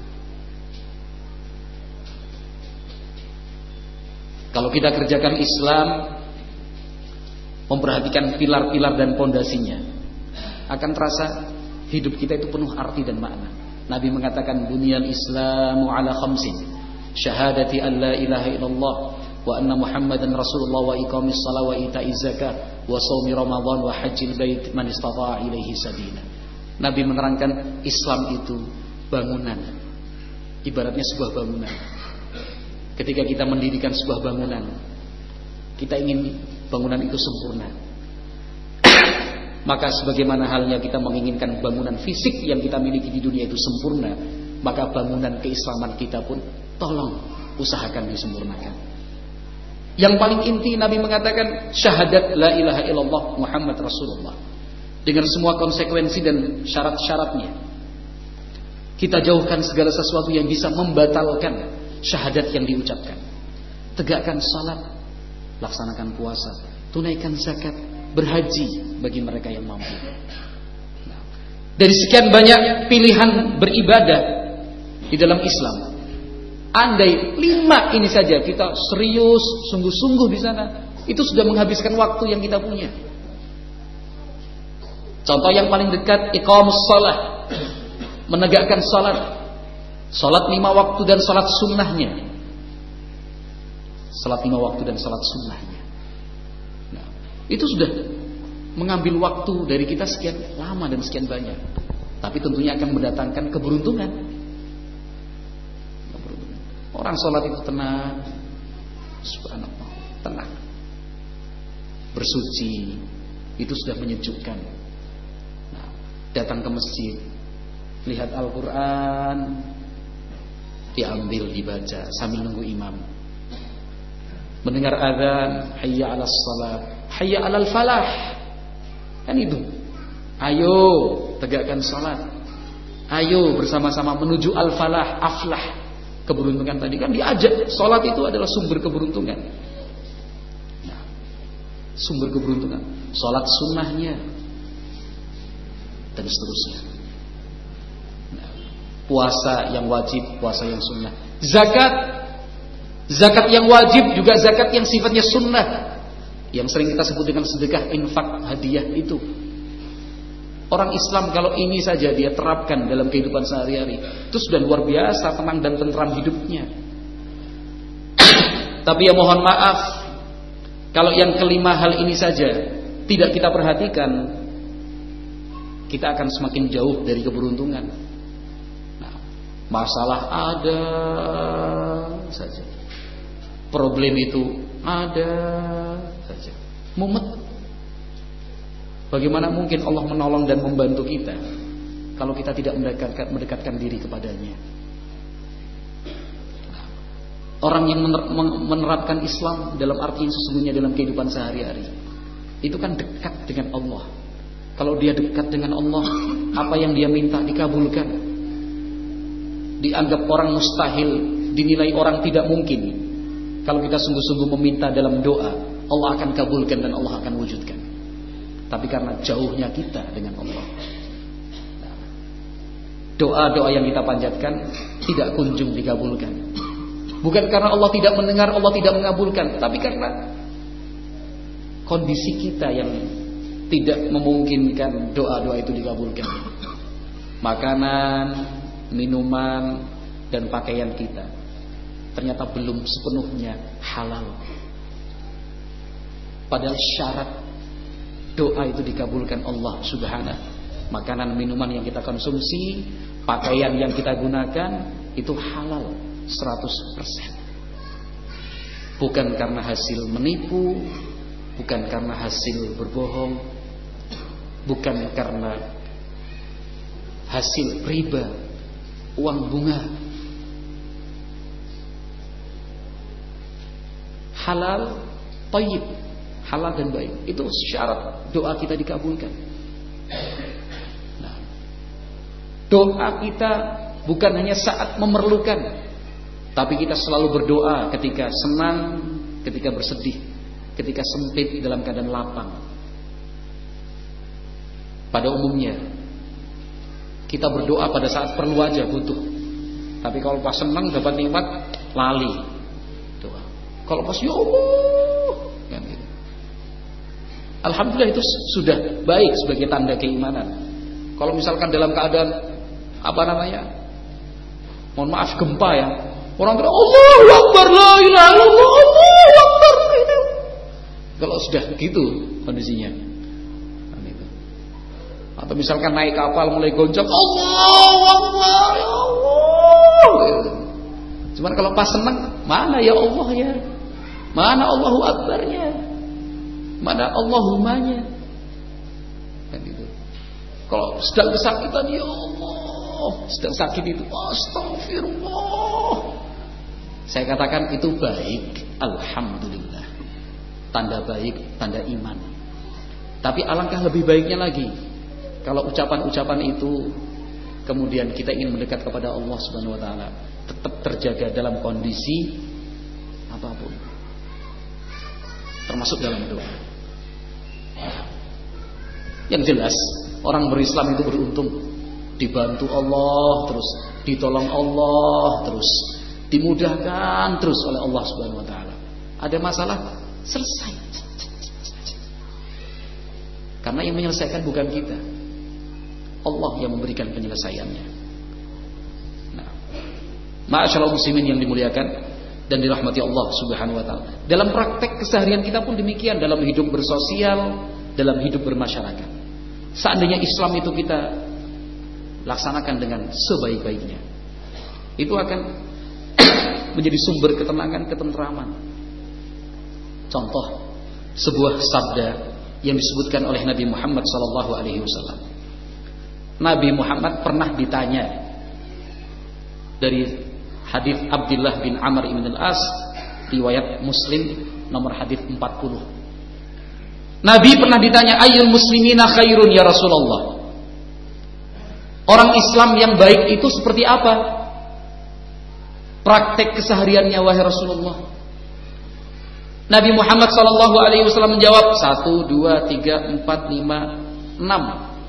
kalau kita kerjakan Islam, memperhatikan pilar-pilar dan pondasinya, akan terasa hidup kita itu penuh arti dan makna. Nabi mengatakan, bunyal Islamu ala khamsin, syahadati an la ilaha illallah wa anna Muhammadan Rasulullah wa iqamis shalah wa ita'iz zakah wa shaumi Ramadan wa hajjil bait man istata'a ilaihi sabila. Nabi menerangkan Islam itu bangunan, ibaratnya sebuah bangunan. Ketika kita mendirikan sebuah bangunan, kita ingin bangunan itu sempurna. Maka sebagaimana halnya kita menginginkan bangunan fisik yang kita miliki di dunia itu sempurna, maka bangunan keislaman kita pun tolong usahakan disempurnakan. Yang paling inti, Nabi mengatakan syahadat la ilaha illallah Muhammad Rasulullah, dengan semua konsekuensi dan syarat-syaratnya. Kita jauhkan segala sesuatu yang bisa membatalkan syahadat yang diucapkan. Tegakkan salat, laksanakan puasa, tunaikan zakat, berhaji bagi mereka yang mampu. Nah, dari sekian banyak pilihan beribadah di dalam Islam, andai lima ini saja kita serius, sungguh-sungguh di sana, itu sudah menghabiskan waktu yang kita punya. Contoh yang paling dekat, iqamus shalah, menegakkan salat, salat lima waktu dan salat sunnahnya, salat lima waktu dan salat sunnahnya. Nah, itu sudah mengambil waktu dari kita sekian lama dan sekian banyak, tapi tentunya akan mendatangkan keberuntungan. Orang sholat itu tenang, subhanallah, tenang, bersuci, itu sudah menyejukkan. Nah, datang ke masjid, lihat Al-Quran, diambil, dibaca sambil nunggu imam. Mendengar azan, hayya 'alas shalah, hayya 'alal falah. Kan itu. Ayo tegakkan salat. Ayo bersama-sama menuju al-falah, aflah. Keberuntungan tadi kan diajak. Salat itu adalah sumber keberuntungan. Nah, sumber keberuntungan. Salat sunnahnya dan seterusnya. Nah, puasa yang wajib, puasa yang sunnah. Zakat, zakat yang wajib juga zakat yang sifatnya sunnah, yang sering kita sebut dengan sedekah, infak, hadiah itu. Orang Islam kalau ini saja dia terapkan dalam kehidupan sehari-hari, itu sudah luar biasa tenang dan tentram hidupnya. Tapi ya mohon maaf, kalau yang kelima hal ini saja tidak kita perhatikan, kita akan semakin jauh dari keberuntungan. Nah, masalah ada saja, problem itu ada saja, mumet. Bagaimana mungkin Allah menolong dan membantu kita kalau kita tidak mendekatkan, mendekatkan diri kepadanya? Orang yang menerapkan Islam dalam arti yang sesungguhnya dalam kehidupan sehari-hari, itu kan dekat dengan Allah. Kalau dia dekat dengan Allah, apa yang dia minta dikabulkan. Dianggap orang mustahil, dinilai orang tidak mungkin. Kalau kita sungguh-sungguh meminta dalam doa, Allah akan kabulkan dan Allah akan wujudkan. Tapi karena jauhnya kita dengan Allah, nah, doa-doa yang kita panjatkan tidak kunjung dikabulkan. Bukan karena Allah tidak mendengar, Allah tidak mengabulkan, tapi karena kondisi kita yang tidak memungkinkan doa-doa itu dikabulkan. Makanan, minuman, dan pakaian kita ternyata belum sepenuhnya halal. Padahal syarat doa itu dikabulkan Allah Subhanahu. Makanan, minuman yang kita konsumsi, pakaian yang kita gunakan itu halal seratus persen. Bukan karena hasil menipu, bukan karena hasil berbohong, bukan karena hasil riba, uang bunga. Halal, thayyib, halal dan baik. Itu syarat doa kita dikabulkan. Nah, doa kita bukan hanya saat memerlukan, tapi kita selalu berdoa ketika senang, ketika bersedih, ketika sempit, dalam keadaan lapang. Pada umumnya kita berdoa pada saat perlu aja, butuh. Tapi kalau pas senang dapat nikmat, lali doa. Kalau pas ya Allah, kan gitu. Alhamdulillah itu sudah baik sebagai tanda keimanan. Kalau misalkan dalam keadaan apa namanya, mohon maaf, gempa ya, orang kata Allahu Akbar, la ilaha illallah, Allahu Akbar. Kalau sudah begitu kondisinya, atau misalkan naik kapal mulai goncang, Allahu Akbar, ya Allah. Cuman kalau pas senang, mana ya Allah ya, mana Allahu Akbarnya, mana Allahumanya, kan itu. Kalau sedang kesakitan, ya Allah, sedang sakit itu, astagfirullah. Saya katakan itu baik, alhamdulillah, tanda baik, tanda iman. Tapi alangkah lebih baiknya lagi kalau ucapan-ucapan itu kemudian kita ingin mendekat kepada Allah Subhanahu wa taala, tetap terjaga dalam kondisi apapun, termasuk dalam doa. Yang jelas, orang berislam itu beruntung, dibantu Allah terus, ditolong Allah terus, dimudahkan terus oleh Allah Subhanahu wa taala. Ada masalah, selesai. Karena yang menyelesaikan bukan kita, Allah yang memberikan penyelesaiannya. Nah, ma'asyiral muslimin yang dimuliakan dan dirahmati Allah Subhanahu wa taala. Dalam praktek keseharian kita pun demikian, dalam hidup bersosial, dalam hidup bermasyarakat. Seandainya Islam itu kita laksanakan dengan sebaik-baiknya, itu akan menjadi sumber ketenangan, ketentraman. Contoh sebuah sabda yang disebutkan oleh Nabi Muhammad sallallahu alaihi wasallam. Nabi Muhammad pernah ditanya dari hadis Abdullah bin Amr ibn al-As, riwayat Muslim nomor hadis empat puluh. Nabi pernah ditanya, ayyul muslimina khairun ya Rasulullah? Orang Islam yang baik itu seperti apa? Praktek kesehariannya wahai Rasulullah. Nabi Muhammad sallallahu alaihi wasallam menjawab, satu, dua, tiga, empat, lima, enam.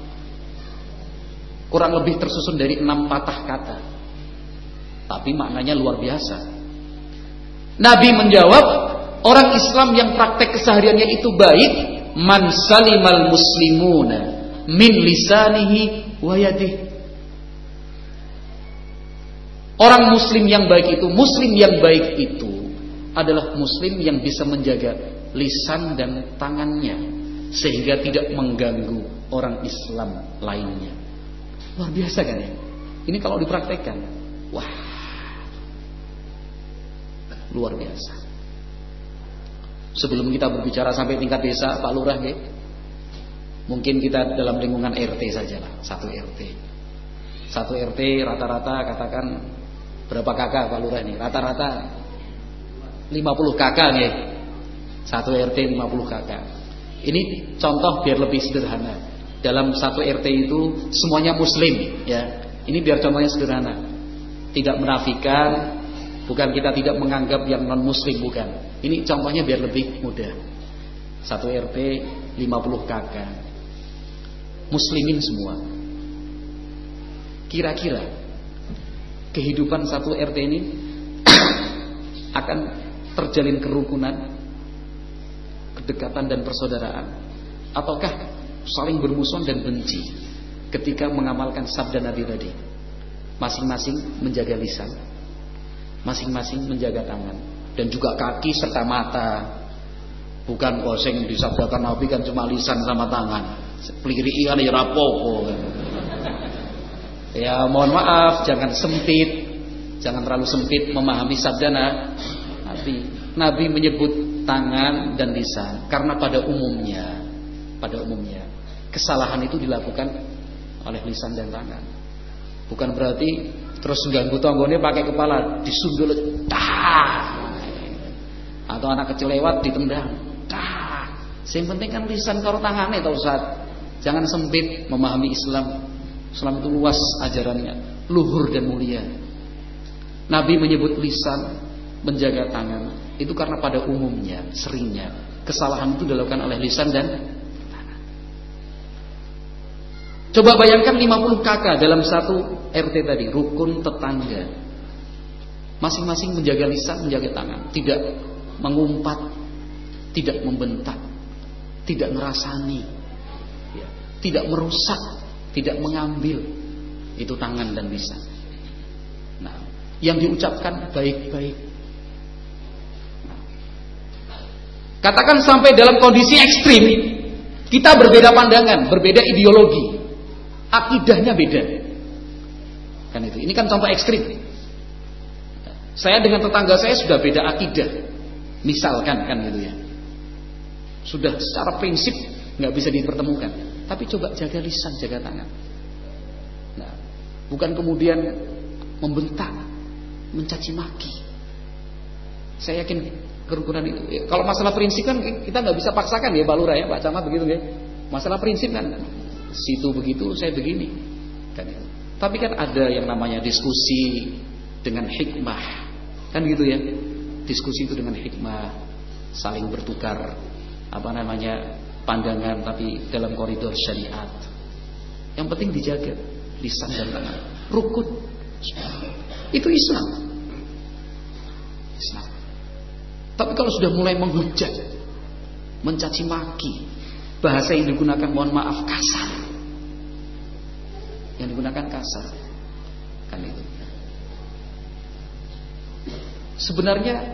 Kurang lebih tersusun dari enam patah kata, tapi maknanya luar biasa. Nabi menjawab, orang Islam yang praktek kesehariannya itu baik, man salimal muslimuna min lisanihi wa yadihi. Orang muslim yang baik itu, muslim yang baik itu adalah muslim yang bisa menjaga lisan dan tangannya sehingga tidak mengganggu orang Islam lainnya. Luar biasa kan ya? Ini kalau dipraktekkan, wah, luar biasa. Sebelum kita berbicara sampai tingkat desa, Pak Lurah, ya, mungkin kita dalam lingkungan R T sajalah, satu R T, satu R T rata-rata katakan berapa kakak Pak Lurah nih? Rata-rata lima puluh kakak nih, satu R T lima puluh kakak. Ini contoh biar lebih sederhana. Dalam satu R T itu semuanya muslim, ya. Ini biar contohnya sederhana. Tidak menafikan, bukan kita tidak menganggap yang non muslim, bukan. Ini contohnya biar lebih mudah. Satu R T lima puluh kakak, muslimin semua. kira-kira kehidupan satu R T ini akan terjalin kerukunan, kedekatan dan persaudaraan, ataukah saling bermusuhan dan benci ketika mengamalkan sabda Nabi tadi? Masing-masing menjaga lisan, masing-masing menjaga tangan, dan juga kaki serta mata. Bukan koseng disabdakan Nabi kan cuma lisan sama tangan. Peliri ikan ya rapopo. Ya mohon maaf, jangan sempit, jangan terlalu sempit memahami sabda Nabi. Nabi menyebut tangan dan lisan karena pada umumnya, pada umumnya kesalahan itu dilakukan oleh lisan dan tangan. Bukan berarti terus ganggu tanggone pakai kepala disundul, dah. Atau anak kecil lewat ditendang, dah. Yang penting kan lisan karo tangane ta Ustaz. Jangan sempit memahami Islam. Islam itu luas ajarannya, luhur dan mulia. Nabi menyebut lisan, menjaga tangan itu karena pada umumnya, seringnya kesalahan itu dilakukan oleh lisan dan tangan. Coba bayangkan lima puluh kakak dalam satu R T tadi, rukun tetangga. Masing-masing menjaga lisan, menjaga tangan, tidak mengumpat, tidak membentak, tidak ngerasani, ya, tidak merusak, tidak mengambil. Itu tangan dan lisan. Nah, yang diucapkan baik-baik. Nah, katakan sampai dalam kondisi ekstrim, kita berbeda pandangan, berbeda ideologi, akidahnya beda. Kan itu. Ini kan contoh ekstrim. Saya dengan tetangga saya sudah beda akidah, misalkan kan gitu ya. Sudah secara prinsip nggak bisa dipertemukan. Tapi coba jaga lisan, jaga tangan. Nah, bukan kemudian membentak, mencaci maki. Saya yakin kerukunan itu. Kalau masalah prinsip kan kita nggak bisa paksakan ya Pak Lurah ya, Pak Camat begitu ya. Masalah prinsip kan, situ begitu, saya begini. Kan itu. Tapi kan ada yang namanya diskusi dengan hikmah, kan gitu ya. Diskusi itu dengan hikmah, saling bertukar apa namanya pandangan, tapi dalam koridor syariat. Yang penting dijaga lisan dan tangan, rukun. Itu Islam. Islam. Tapi kalau sudah mulai menghujat, mencaci maki, bahasa yang digunakan mohon maaf kasar, yang digunakan kasar, kan itu. Sebenarnya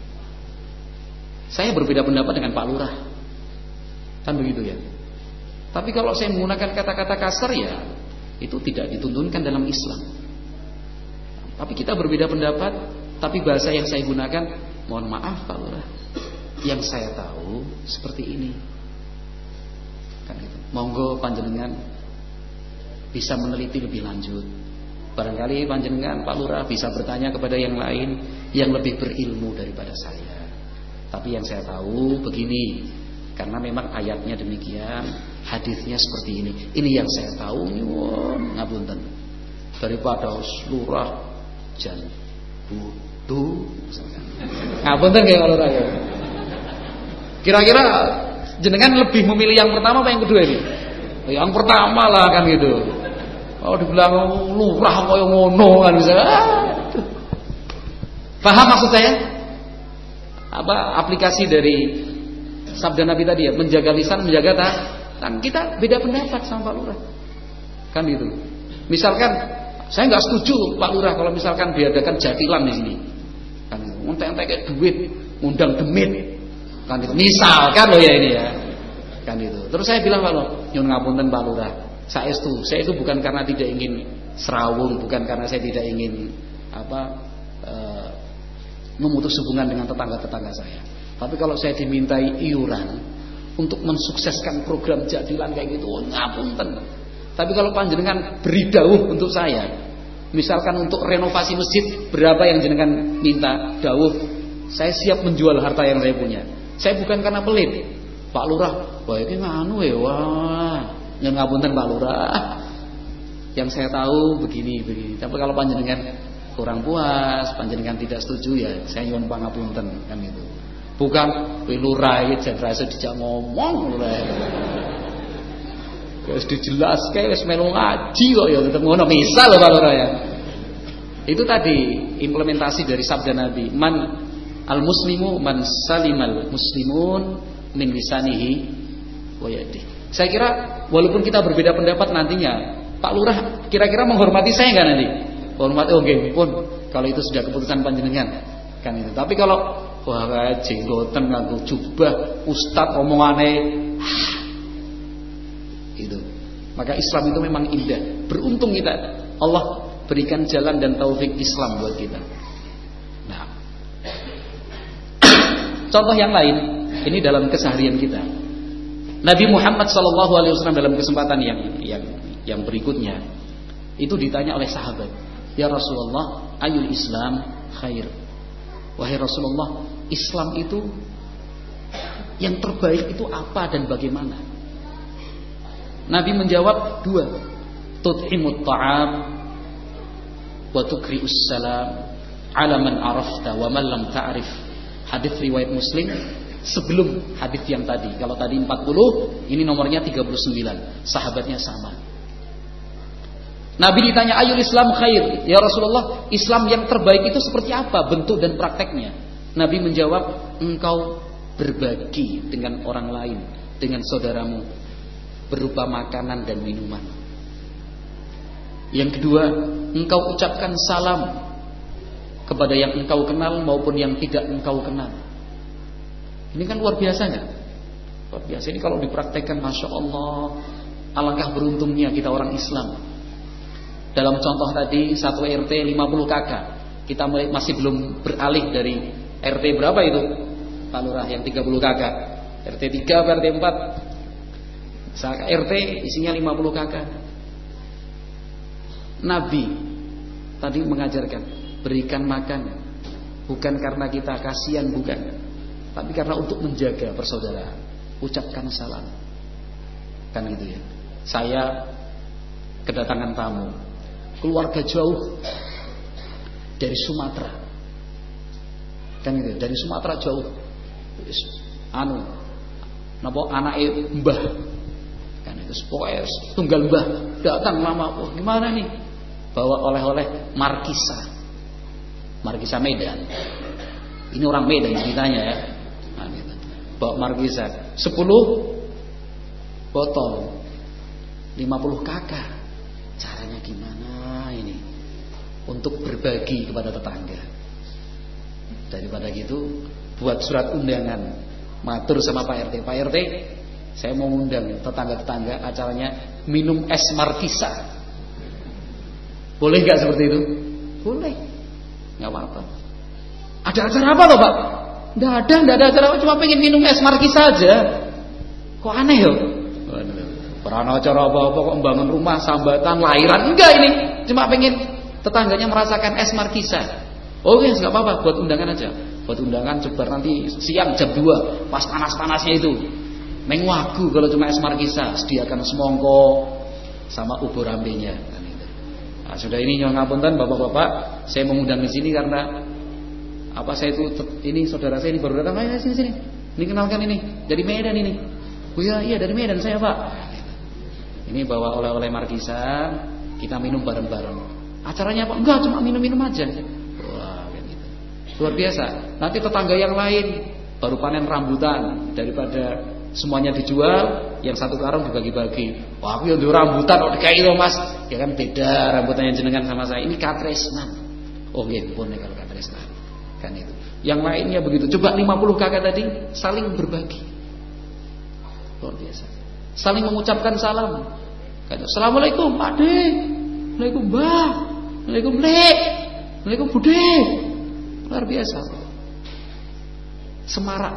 saya berbeda pendapat dengan Pak Lurah, kan begitu ya. Tapi kalau saya menggunakan kata-kata kasar ya itu tidak dituntunkan dalam Islam. Tapi kita berbeda pendapat, tapi bahasa yang saya gunakan, mohon maaf Pak Lurah, yang saya tahu seperti ini. Kan gitu. Monggo panjenengan bisa meneliti lebih lanjut. Barangkali panjenengan Pak Lurah bisa bertanya kepada yang lain yang lebih berilmu daripada saya. Tapi yang saya tahu begini, karena memang ayatnya demikian, hadisnya seperti ini. Ini yang saya tahu, nyuwun ngapunten. Daripada Lurah jan butuh ngapunten nggih Pak Lurah ya. Kira-kira jenengan lebih memilih yang pertama apa yang kedua ini? Yang pertama lah kan gitu. Kalau dibilang lurah kaya ngono kan bisa. Paham maksud saya? Apa aplikasi dari sabda Nabi tadi ya, menjaga lisan, menjaga tangan. Kita beda pendapat sama Pak Lurah. Kan gitu. Misalkan saya enggak setuju Pak Lurah kalau misalkan diadakan jatilan di sini. Kan gitu. Ngentek-entek duit, ngundang demit. Kan gitu. Misalkan loh ya ini ya. Kan itu. Terus saya bilang Pak Lurah, nyun ngapunten Pak Lurah. Saya itu, saya itu bukan karena tidak ingin serawung, bukan karena saya tidak ingin apa e, memutus hubungan dengan tetangga-tetangga saya. Tapi kalau saya dimintai iuran untuk mensukseskan program jadilan kayak gitu, oh, ngapunten. Tapi kalau panjenengan beri dawuh untuk saya, misalkan untuk renovasi masjid, berapa yang jenengan minta dawuh, saya siap menjual harta yang saya punya. Saya bukan karena pelit. Pak Lurah, wah ini nganu ya, wah. Yang ngapunten Pak Lurah, yang saya tahu begini begini. Tapi kalau panjenengan kurang puas, panjenengan tidak setuju ya, saya nyuwun pangapunten kan gitu. Bukan kowe Lurah iki jan rasa dijak ngomong Lurah. Wis dijelaske wis melu ngaji kok ya tetep ngono misal Pak Lurah ya. Itu tadi implementasi dari sabda Nabi, man al-muslimu man salimal muslimun min lisanihi wa yadihi. Saya kira walaupun kita berbeda pendapat nantinya, Pak Lurah kira-kira menghormati saya enggak nanti? Hormati oke, okay, pun kalau itu sudah keputusan panjenengan kan itu. Tapi kalau wah jenggoten nganggo jubah, ustaz omongane itu. Maka Islam itu memang indah. Beruntung kita Allah berikan jalan dan taufik Islam buat kita. Nah, contoh yang lain ini dalam keseharian kita. Nabi Muhammad shallallahu alaihi wasallam dalam kesempatan yang yang yang berikutnya itu ditanya oleh sahabat, ya Rasulullah, ayul Islam khair. Wahai Rasulullah, Islam itu yang terbaik itu apa dan bagaimana? Nabi menjawab dua, tut'imut ta'am wa tukri'us salam ala man arafta wa man lam ta'rif. Hadis riwayat Muslim sebelum hadis yang tadi. Kalau tadi empat puluh, ini nomornya tiga puluh sembilan. Sahabatnya sama. Nabi ditanya ayul Islam khair, ya Rasulullah, Islam yang terbaik itu seperti apa bentuk dan prakteknya? Nabi menjawab, engkau berbagi dengan orang lain, dengan saudaramu, berupa makanan dan minuman. Yang kedua, engkau ucapkan salam kepada yang engkau kenal maupun yang tidak engkau kenal. Ini kan luar biasa nggak? Luar biasa. Ini kalau dipraktekkan, masya Allah, alangkah beruntungnya kita orang Islam. Dalam contoh tadi satu R T lima puluh kakak, kita masih belum beralih dari R T berapa itu Pak Lurah yang tiga puluh kakak, R T tiga atau R T empat. R T isinya lima puluh kakak. Nabi tadi mengajarkan berikan makan, bukan karena kita kasihan, bukan, tapi karena untuk menjaga persaudaraan. Ucapkan salam, kan gitu ya. Saya kedatangan tamu, keluarga jauh dari Sumatera, kan gitu, dari Sumatera jauh, anu, napa anake mbah, kan itu pokoknya tunggal mbah datang lama, oh gimana nih, bawa oleh-oleh markisa, markisa Medan, ini orang Medan ceritanya ya, nah, gitu. Bawa markisa, sepuluh botol, lima puluh kakak, caranya gimana ini untuk berbagi kepada tetangga. Daripada gitu buat surat undangan, matur sama Pak R T, Pak R T saya mau undang tetangga-tetangga, acaranya minum es markisa. Boleh gak seperti itu? Boleh, gak apa-apa. Ada acara apa toh Pak? Nggak ada, nggak ada acara, cuma pengen minum es markisa aja. Kok aneh ya? Pernah acara apa-apa kok membangun rumah, sambatan, lahiran, enggak ini. Cuma pengen tetangganya merasakan es markisa. Oh yes, enggak apa-apa, buat undangan aja. Buat undangan sebar nanti siang jam dua, pas panas-panasnya itu. Mengwagu kalau cuma es markisa, sediakan semongko sama ubur ambenya. Nah, sudah ini nyuwun ngapunten Bapak-bapak, saya mengundang di sini karena apa, saya itu ini saudara saya ini baru datang, ayo sini sini. Ini kenalkan ini, dari Medan ini. Oh iya, iya dari Medan saya, Pak. Ini bawa oleh-oleh markisa, kita minum bareng-bareng. Acaranya apa? Enggak, cuma minum-minum aja. Wah, kayak gitu. Luar biasa. Nanti tetangga yang lain baru panen rambutan, daripada semuanya dijual, yang satu karung dibagi-bagi. Wah, aku yang rambutan kok kayak itu, Mas. Ya kan beda rambutannya jenengan sama saya. Ini katresnan. Oh, nggih, pun kalau katresnan. Kan itu. Yang lainnya begitu. Coba lima puluh kakak tadi saling berbagi. Luar biasa. Saling mengucapkan salam. Assalamualaikum Pak De, Assalamualaikum Mbah, Assalamualaikum Lek, Assalamualaikum Bude. Luar biasa. Semarak.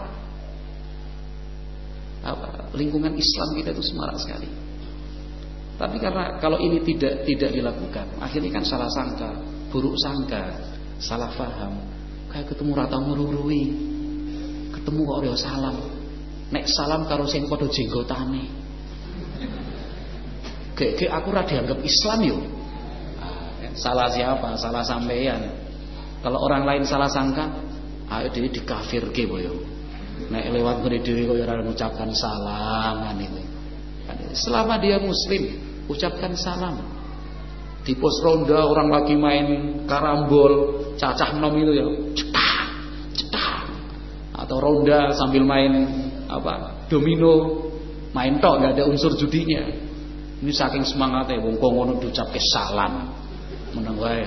Apa, lingkungan Islam kita itu semarak sekali. Tapi karena kalau ini tidak tidak dilakukan, akhirnya kan salah sangka, buruk sangka, salah faham. Kayak ketemu rata ngururui, ketemu kok dia salam. Nek salam karo sing padha jenggotane. Gek-gek aku ora dianggap Islam yo. Salah siapa? Salah sampeyan. Kalau orang lain salah sangka, ayo dhewe dikafirke boyo. Nek lewat ngene dhewe kok ora ngucapkan salam kan itu. Kan itu. Selama dia muslim, ucapkan salam. Di pos ronda orang lagi main karambol, cacah nom itu ya, cetak, cetak. Atau ronda sambil main apa? Domino, main tok, nggak ada unsur judinya. Ini saking semangatnya, wong ngono diucapke salam. Menang wae,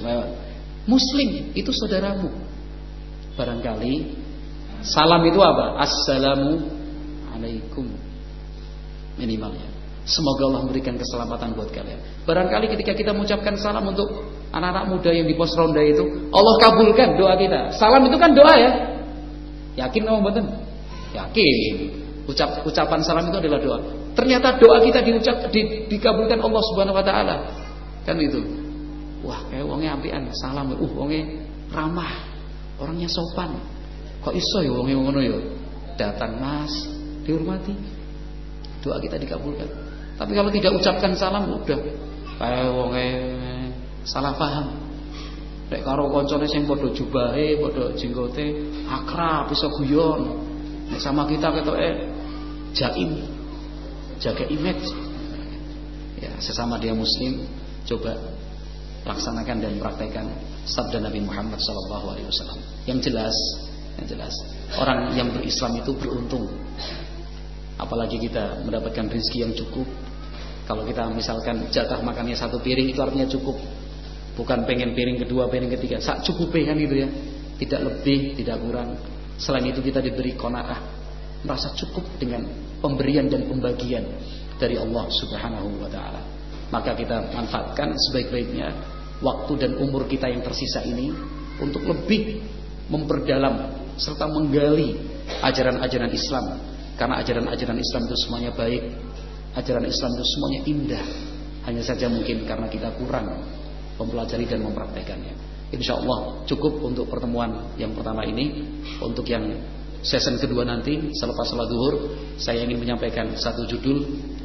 muslim itu saudaramu. Barangkali salam itu apa? Assalamu alaikum. Minimalnya. Semoga Allah memberikan keselamatan buat kalian. Barangkali ketika kita mengucapkan salam untuk anak-anak muda yang di pos ronda itu, Allah kabulkan doa kita. Salam itu kan doa ya. Yakin apa mboten? Yakin. Ucap, ucapan salam itu adalah doa. Ternyata doa kita diucap di, dikabulkan Allah Subhanahu wa taala. Kan itu. Wah, kayak wonge ampian, salam. Uh, wonge ramah. Orangnya sopan. Kok iso ya wonge ngono ya? Datang Mas, dihormati. Doa kita dikabulkan. Tapi kalau tidak ucapkan salam udah kayak wonge salah paham. Nek karo kancane sing padha jubahe, padha jenggote, akrab, iso guyon. Nek sama kita ketoke jaim, jaga image. Ya, sesama dia muslim, coba laksanakan dan praktekkan sabda Nabi Muhammad sallallahu alaihi wasallam. Yang jelas, yang jelas, orang yang berislam itu beruntung. Apalagi kita mendapatkan rezeki yang cukup. Kalau kita misalkan jatah makannya satu piring, itu artinya cukup. Bukan pengen piring kedua, piring ketiga, sak cukupnya kan gitu ya. Tidak lebih, tidak kurang. Selain itu kita diberi qanaah, merasa cukup dengan pemberian dan pembagian dari Allah Subhanahu wa taala. Maka kita manfaatkan sebaik-baiknya waktu dan umur kita yang tersisa ini untuk lebih memperdalam serta menggali ajaran-ajaran Islam. Karena ajaran-ajaran Islam itu semuanya baik, ajaran Islam itu semuanya indah. Hanya saja mungkin karena kita kurang mempelajari dan mempraktekannya. Insya Allah cukup untuk pertemuan yang pertama ini. Untuk yang sesi kedua nanti selepas salat zuhur, saya ingin menyampaikan satu judul.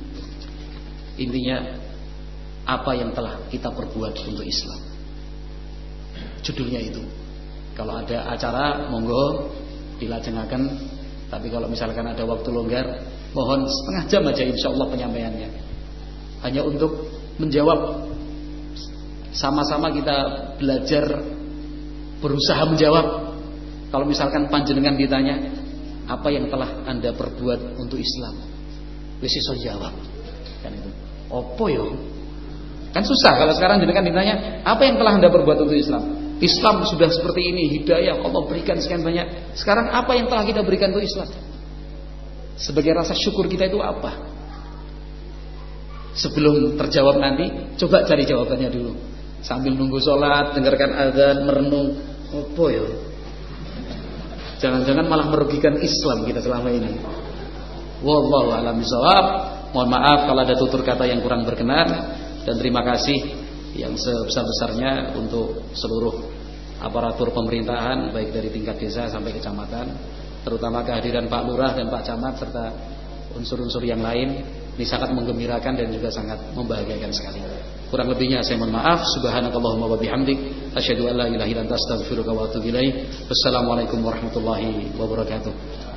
Intinya, apa yang telah kita perbuat untuk Islam. Judulnya itu. Kalau ada acara monggo dilajengaken. Tapi kalau misalkan ada waktu longgar, mohon setengah jam aja insya Allah penyampaiannya. Hanya untuk menjawab, sama-sama kita belajar, berusaha menjawab. Kalau misalkan panjenengan ditanya, apa yang telah Anda perbuat untuk Islam? Wis iso jawab. Kan itu. Opo yo? Kan susah kalau sekarang jenengan ditanya, apa yang telah Anda perbuat untuk Islam? Islam sudah seperti ini, hidayah Allah berikan sekian banyak. Sekarang apa yang telah kita berikan untuk Islam? Sebagai rasa syukur kita itu apa? Sebelum terjawab nanti, coba cari jawabannya dulu. Sambil nunggu sholat, dengarkan azan, merenung. Opo ya? Jangan-jangan malah merugikan Islam kita selama ini. Wallahu a'lam bishawab. Mohon maaf kalau ada tutur kata yang kurang berkenan. Dan terima kasih yang sebesar-besarnya untuk seluruh aparatur pemerintahan, baik dari tingkat desa sampai kecamatan, terutama kehadiran Pak Lurah dan Pak Camat serta unsur-unsur yang lain. Ini sangat menggembirakan dan juga sangat membahagiakan sekali. Kurang lebihnya saya mohon maaf. Subhanakallahumma wa bihamdik, asyhadu an la ilaha illa anta astaghfiruka wa atubu ilaik. Wassalamualaikum warahmatullahi wabarakatuh.